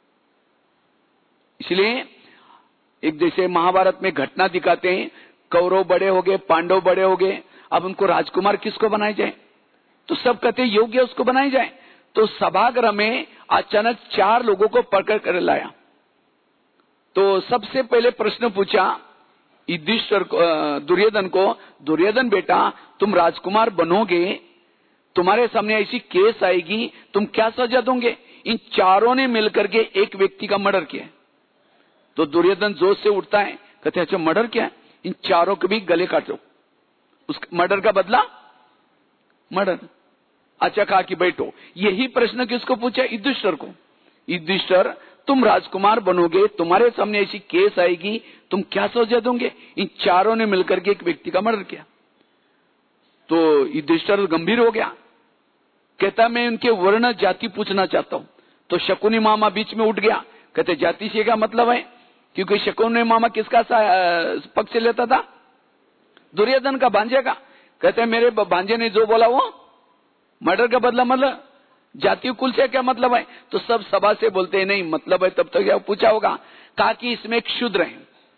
इसलिए एक जैसे महाभारत में घटना दिखाते हैं, कौरव बड़े हो गए, पांडव बड़े हो गए, अब उनको राजकुमार किसको बनाया जाए, तो सब कहते योग्य उसको बनाया जाए। तो सभागृह में अचानक चार लोगों को पकड़ कर लाया। तो सबसे पहले प्रश्न पूछा युधिष्ठिर को, दुर्योधन को, दुर्योधन बेटा तुम राजकुमार बनोगे, तुम्हारे सामने ऐसी केस आएगी, तुम क्या सजा दोगे। इन चारों ने मिलकर के एक व्यक्ति का मर्डर किया। तो दुर्योधन जोश से उठता है, कहते अच्छा मर्डर क्या, इन चारों के भी गले काटो, उस मर्डर का बदला मर्डर। अच्छा कहा कि बैठो। यही प्रश्न किसको पूछा, युधिष्ठिर को। युधिष्ठिर तुम राजकुमार बनोगे, तुम्हारे सामने ऐसी केस आएगी, तुम क्या सजा दोगे। इन चारों ने मिलकर के एक व्यक्ति का मर्डर किया। तो युधिष्ठिर गंभीर हो गया, कहता मैं उनके वर्ण जाति पूछना चाहता हूं। तो शकुनी मामा बीच में उठ गया, कहते जाति से क्या मतलब है, क्योंकि शकुनी मामा किसका पक्ष लेता था, दुर्योधन का, भांजे का। कहते मेरे भांजे ने जो बोला वो मर्डर का बदला, मतलब जातीय कुल से क्या मतलब है। तो सब सभा से बोलते हैं नहीं मतलब है, तब तक तो क्या पूछा होगा, कहा कि इसमें एक शूद्र है,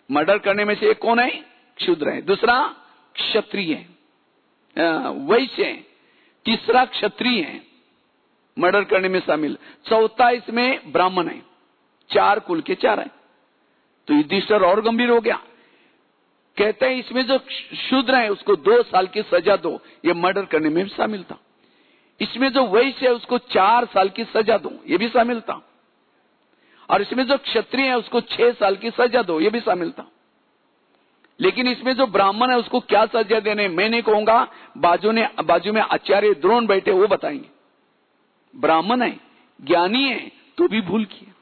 मर्डर करने में से एक कौन है? क्षुद्र है। दूसरा क्षत्रिय है, वैश्य है। तीसरा क्षत्रिय है, मर्डर करने में शामिल। चौथा इसमें ब्राह्मण है। चार कुल के चार है। तो युधिष्ठिर और गंभीर हो गया। कहते हैं इसमें जो शूद्र है उसको दो साल की सजा दो, ये मर्डर करने में भी शामिल था। इसमें जो वैश्य है उसको चार साल की सजा दो, ये भी शामिल था। और इसमें जो क्षत्रिय है उसको छह साल की सजा दो, ये भी शामिल था। लेकिन इसमें जो ब्राह्मण है उसको क्या सजा देने, मैं नहीं कहूंगा, बाजू ने बाजू में आचार्य द्रोण बैठे वो बताएंगे। ब्राह्मण है, ज्ञानी है, तो भी भूल किया।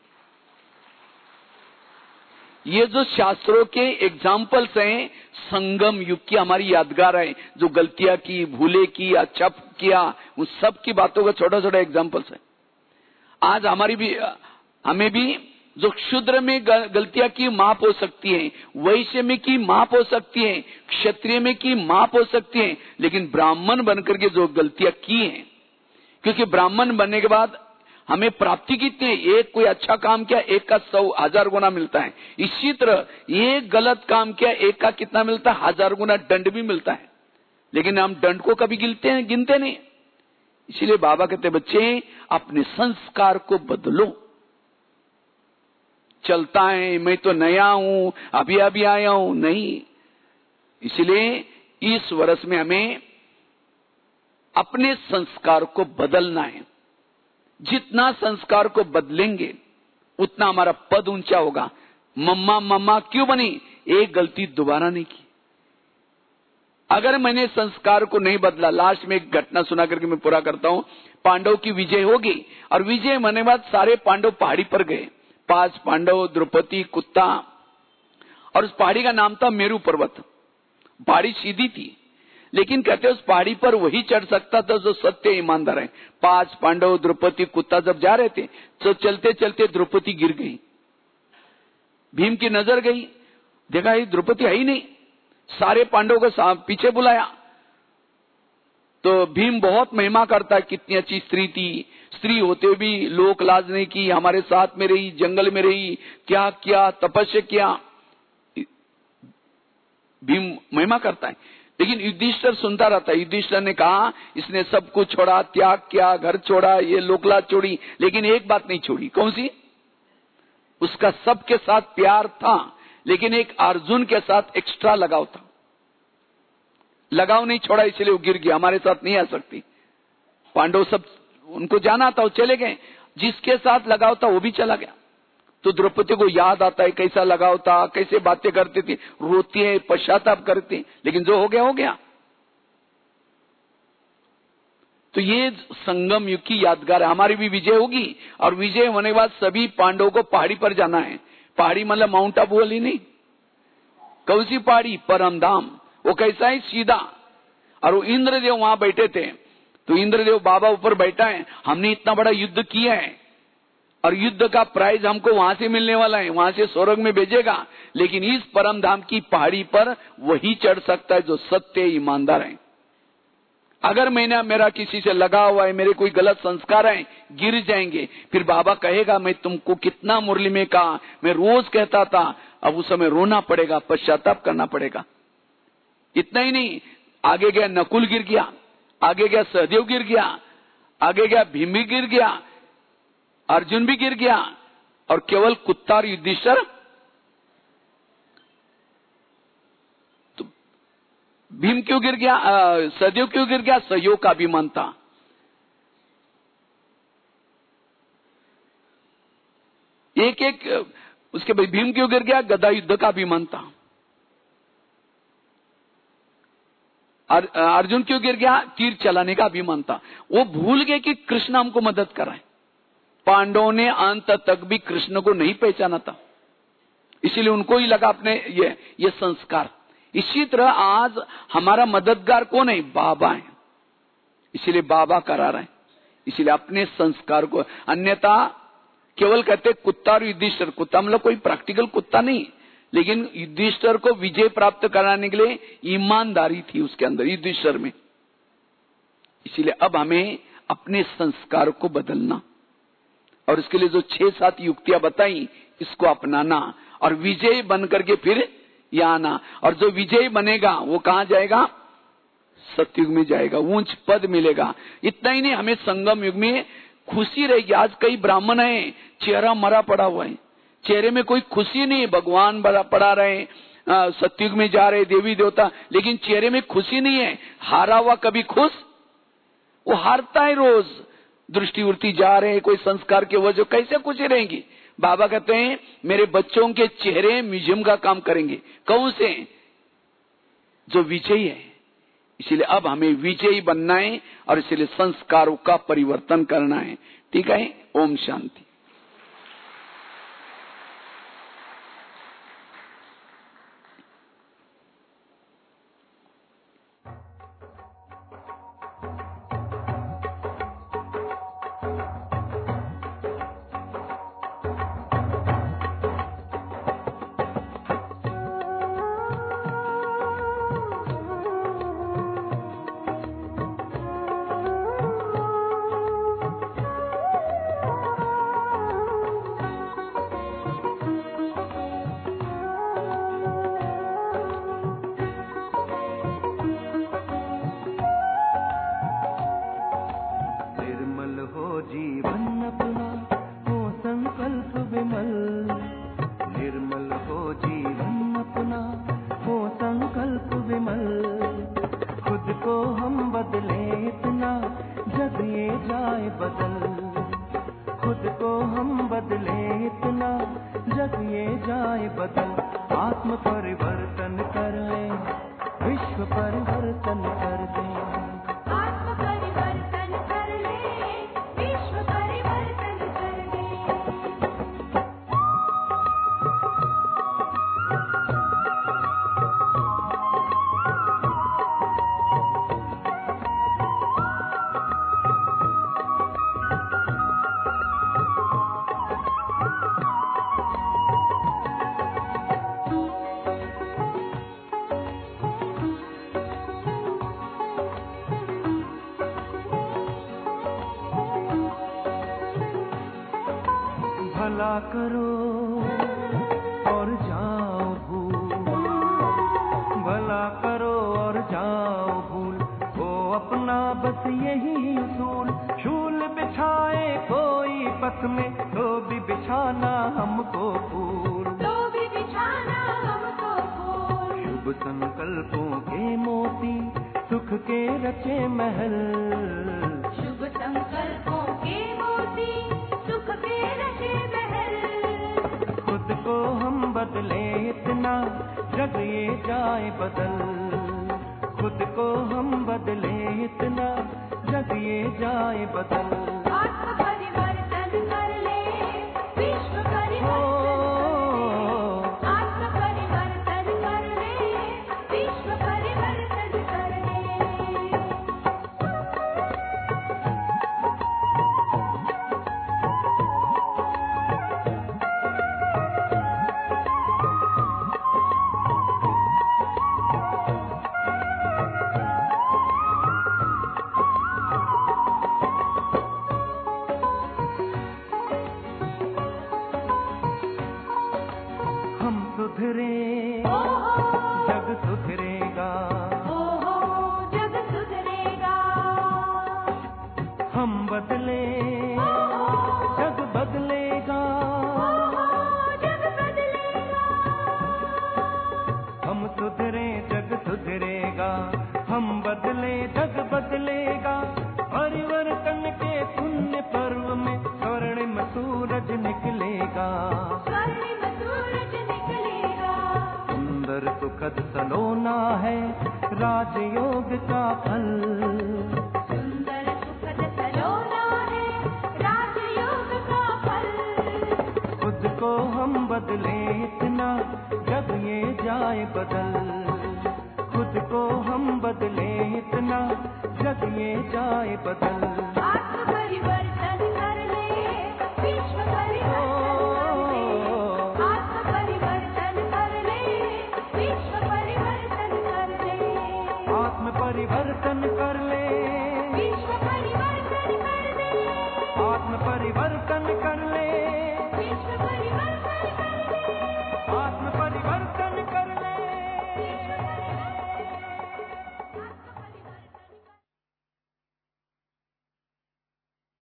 ये जो शास्त्रों के एग्जाम्पल्स हैं, संगम युग की हमारी यादगार है, जो गलतियां की, भूले की, अच्छा किया, उन सब की बातों का छोटा छोटा एग्जाम्पल्स है। आज हमारी भी, हमें भी जो क्षुद्र में गलतियां की माफ हो सकती है, वैश्य में की माफ हो सकती है, क्षत्रिय में की माफ हो सकती है, लेकिन ब्राह्मण बनकर के जो गलतियां की हैं, क्योंकि ब्राह्मण बनने के बाद हमें प्राप्ति कितनी है? एक कोई अच्छा काम किया, एक का सौ हजार गुना मिलता है। इसी तरह एक गलत काम किया, एक का कितना मिलता है? हजार गुना दंड भी मिलता है। लेकिन हम दंड को कभी गिनते हैं? गिनते नहीं। इसीलिए बाबा कहते, बच्चे अपने संस्कार को बदलो। चलता है, मैं तो नया हूं, अभी अभी आया हूं, नहीं। इसलिए इस वर्ष में हमें अपने संस्कार को बदलना है। जितना संस्कार को बदलेंगे उतना हमारा पद ऊंचा होगा। मम्मा मम्मा क्यों बनी? एक गलती दोबारा नहीं की। अगर मैंने संस्कार को नहीं बदला, लास्ट में एक घटना सुना करके मैं पूरा करता हूं। पांडव की विजय होगी और विजय होने के बाद सारे पांडव पहाड़ी पर गए। पांच पांडव, द्रौपदी, कुत्ता, और उस पहाड़ी का नाम था मेरू पर्वत। पहाड़ी सीधी थी, लेकिन कहते उस पहाड़ी पर वही चढ़ सकता था जो सत्य ईमानदार है। पांच पांडव, द्रौपदी, कुत्ता जब जा रहे थे तो चलते चलते द्रौपदी गिर गई। भीम की नजर गई, देखा ये द्रौपदी है ही नहीं। सारे पांडवों को पीछे बुलाया तो भीम बहुत महिमा करता है, कितनी अच्छी स्त्री थी, स्त्री होते भी लोक लाज नहीं की, हमारे साथ में रही, जंगल में रही, त्याग किया, तपस्या किया। भीम महिमा करता है। लेकिन युधिष्ठिर सुनता रहता है। युधिष्ठिर ने कहा इसने सब कुछ छोड़ा, त्याग किया, घर छोड़ा, ये लोकलाज छोड़ी, लेकिन एक बात नहीं छोड़ी। कौन सी? उसका सबके साथ प्यार था, लेकिन एक अर्जुन के साथ एक्स्ट्रा लगाव था। लगाव नहीं छोड़ा, इसलिए वो गिर गया। हमारे साथ नहीं आ सकती। पांडव सब उनको जाना था, वो चले गए। जिसके साथ लगाव था वो भी चला गया। तो द्रौपदी को याद आता है कैसा लगाव था, कैसे बातें करती थी, रोती है, पश्चाताप करती, लेकिन जो हो गया हो गया। तो ये संगम युग की यादगार है। हमारी भी विजय होगी और विजय होने के बाद सभी पांडवों को पहाड़ी पर जाना है। पहाड़ी मतलब माउंट आबू वाली नहीं, कौन सी पहाड़ी? परम धाम। वो कैसा है? सीधा। और वो इंद्रदेव वहां बैठे थे, तो इंद्रदेव बाबा ऊपर बैठा है। हमने इतना बड़ा युद्ध किया है और युद्ध का प्राइज हमको वहां से मिलने वाला है, वहां से स्वर्ग में भेजेगा। लेकिन इस परम धाम की पहाड़ी पर वही चढ़ सकता है जो सत्य ईमानदार है। अगर मैंने मेरा किसी से लगा हुआ है, मेरे कोई गलत संस्कार है, गिर जाएंगे। फिर बाबा कहेगा मैं तुमको कितना मुरली में कहा, मैं रोज कहता था। अब उस समय रोना पड़ेगा, पश्चाताप करना पड़ेगा। इतना ही नहीं, आगे गया नकुल गिर गया, आगे गया सहदेव गिर गया, आगे गया भीम भी गिर गया, अर्जुन भी गिर गया, और केवल कुत्ता और युधिष्ठिर। तो भीम क्यों गिर गया? सहदेव क्यों गिर गया? सहयोग का अभिमान था। एक एक उसके बाद भीम क्यों गिर गया? गदा युद्ध का अभिमान था। अर्जुन क्यों गिर गया? तीर चलाने का अभिमान था। वो भूल गए कि कृष्ण हमको मदद कर रहा है। पांडवों ने अंत तक भी कृष्ण को नहीं पहचाना था, इसीलिए उनको ही लगा अपने ये ये संस्कार। इसी तरह आज हमारा मददगार कौन है? बाबा है। इसीलिए बाबा करा रहे हैं, इसीलिए अपने संस्कार को। अन्यथा केवल कहते कुत्ता और युधिष्ठिर। कुत्ता मतलब कोई प्रैक्टिकल कुत्ता नहीं, लेकिन युधिष्ठिर को विजय प्राप्त कराने के लिए ईमानदारी थी उसके अंदर, युधिष्ठिर में। इसीलिए अब हमें अपने संस्कार को बदलना, और इसके लिए जो छह सात युक्तियां बताई इसको अपनाना और विजय बन करके फिर यहाँ आना। और जो विजयी बनेगा वो कहाँ जाएगा? सतयुग में जाएगा, ऊंच पद मिलेगा। इतना ही नहीं, हमें संगम युग में खुशी रहेगी। आज कई ब्राह्मण है, चेहरा मरा पड़ा हुआ है, चेहरे में कोई खुशी नहीं है। भगवान बड़ा पढ़ा रहे, सतयुग में जा रहे देवी देवता, लेकिन चेहरे में खुशी नहीं है। हारा हुआ कभी खुश? वो हारता है रोज। दृष्टि उड़ती जा रहे हैं, कोई संस्कार के वजह, कैसे खुशी रहेंगी? बाबा कहते हैं मेरे बच्चों के चेहरे म्यूजियम का काम करेंगे। कौन से? जो विजयी है। इसलिए अब हमें विजयी बनना है और इसलिए संस्कारों का परिवर्तन करना है। ठीक है, ओम शांति। भला करो और जाओ भूल, भला करो और जाओ भूल, वो अपना बस यही उसूल। शूल बिछाए कोई पथ में तो भी बिछाना हमको फूल, तो भी बिछाना हमको फूल। शुभ संकल्पों के मोती सुख के रचे महल, शुभ संकल्पों के मोती सुख के रचे महल। खुद को हम बदले इतना जग ये जाए बदल, खुद को हम बदले इतना जग ये जाए बदल। आत्म परिवर्तन कर ले, विश्व परिवर्तन कर ले। आत्म परिवर्तन कर ले, विश्व परिवर्तन कर ले। हम सुधरे जग सुधरेगा, जग सुधरेगा। हम बदले जग बदलेगा, जग बदलेगा। हम सुधरे जग सुधरेगा, हम बदले जग बदलेगा। परिवर्तन के पुण्य पर्व में स्वर्णिम सूरज निकलेगा, स्वर्णिम सूरज निकलेगा। सुंदर सुखद सलोना है राजयोग का फल, सुंदर सुखद सलोना है राजयोग का फल। खुद को हम बदले इतना जब ये जाए बदल, खुद को हम बदले इतना जब ये जाए बदल। आत्म परिवर्तन कर ले, विश्व परिवर्तन कर ले। आत्म परिवर्तन कर ले, विश्व परिवर्तन कर ले। आत्म परिवर्तन कर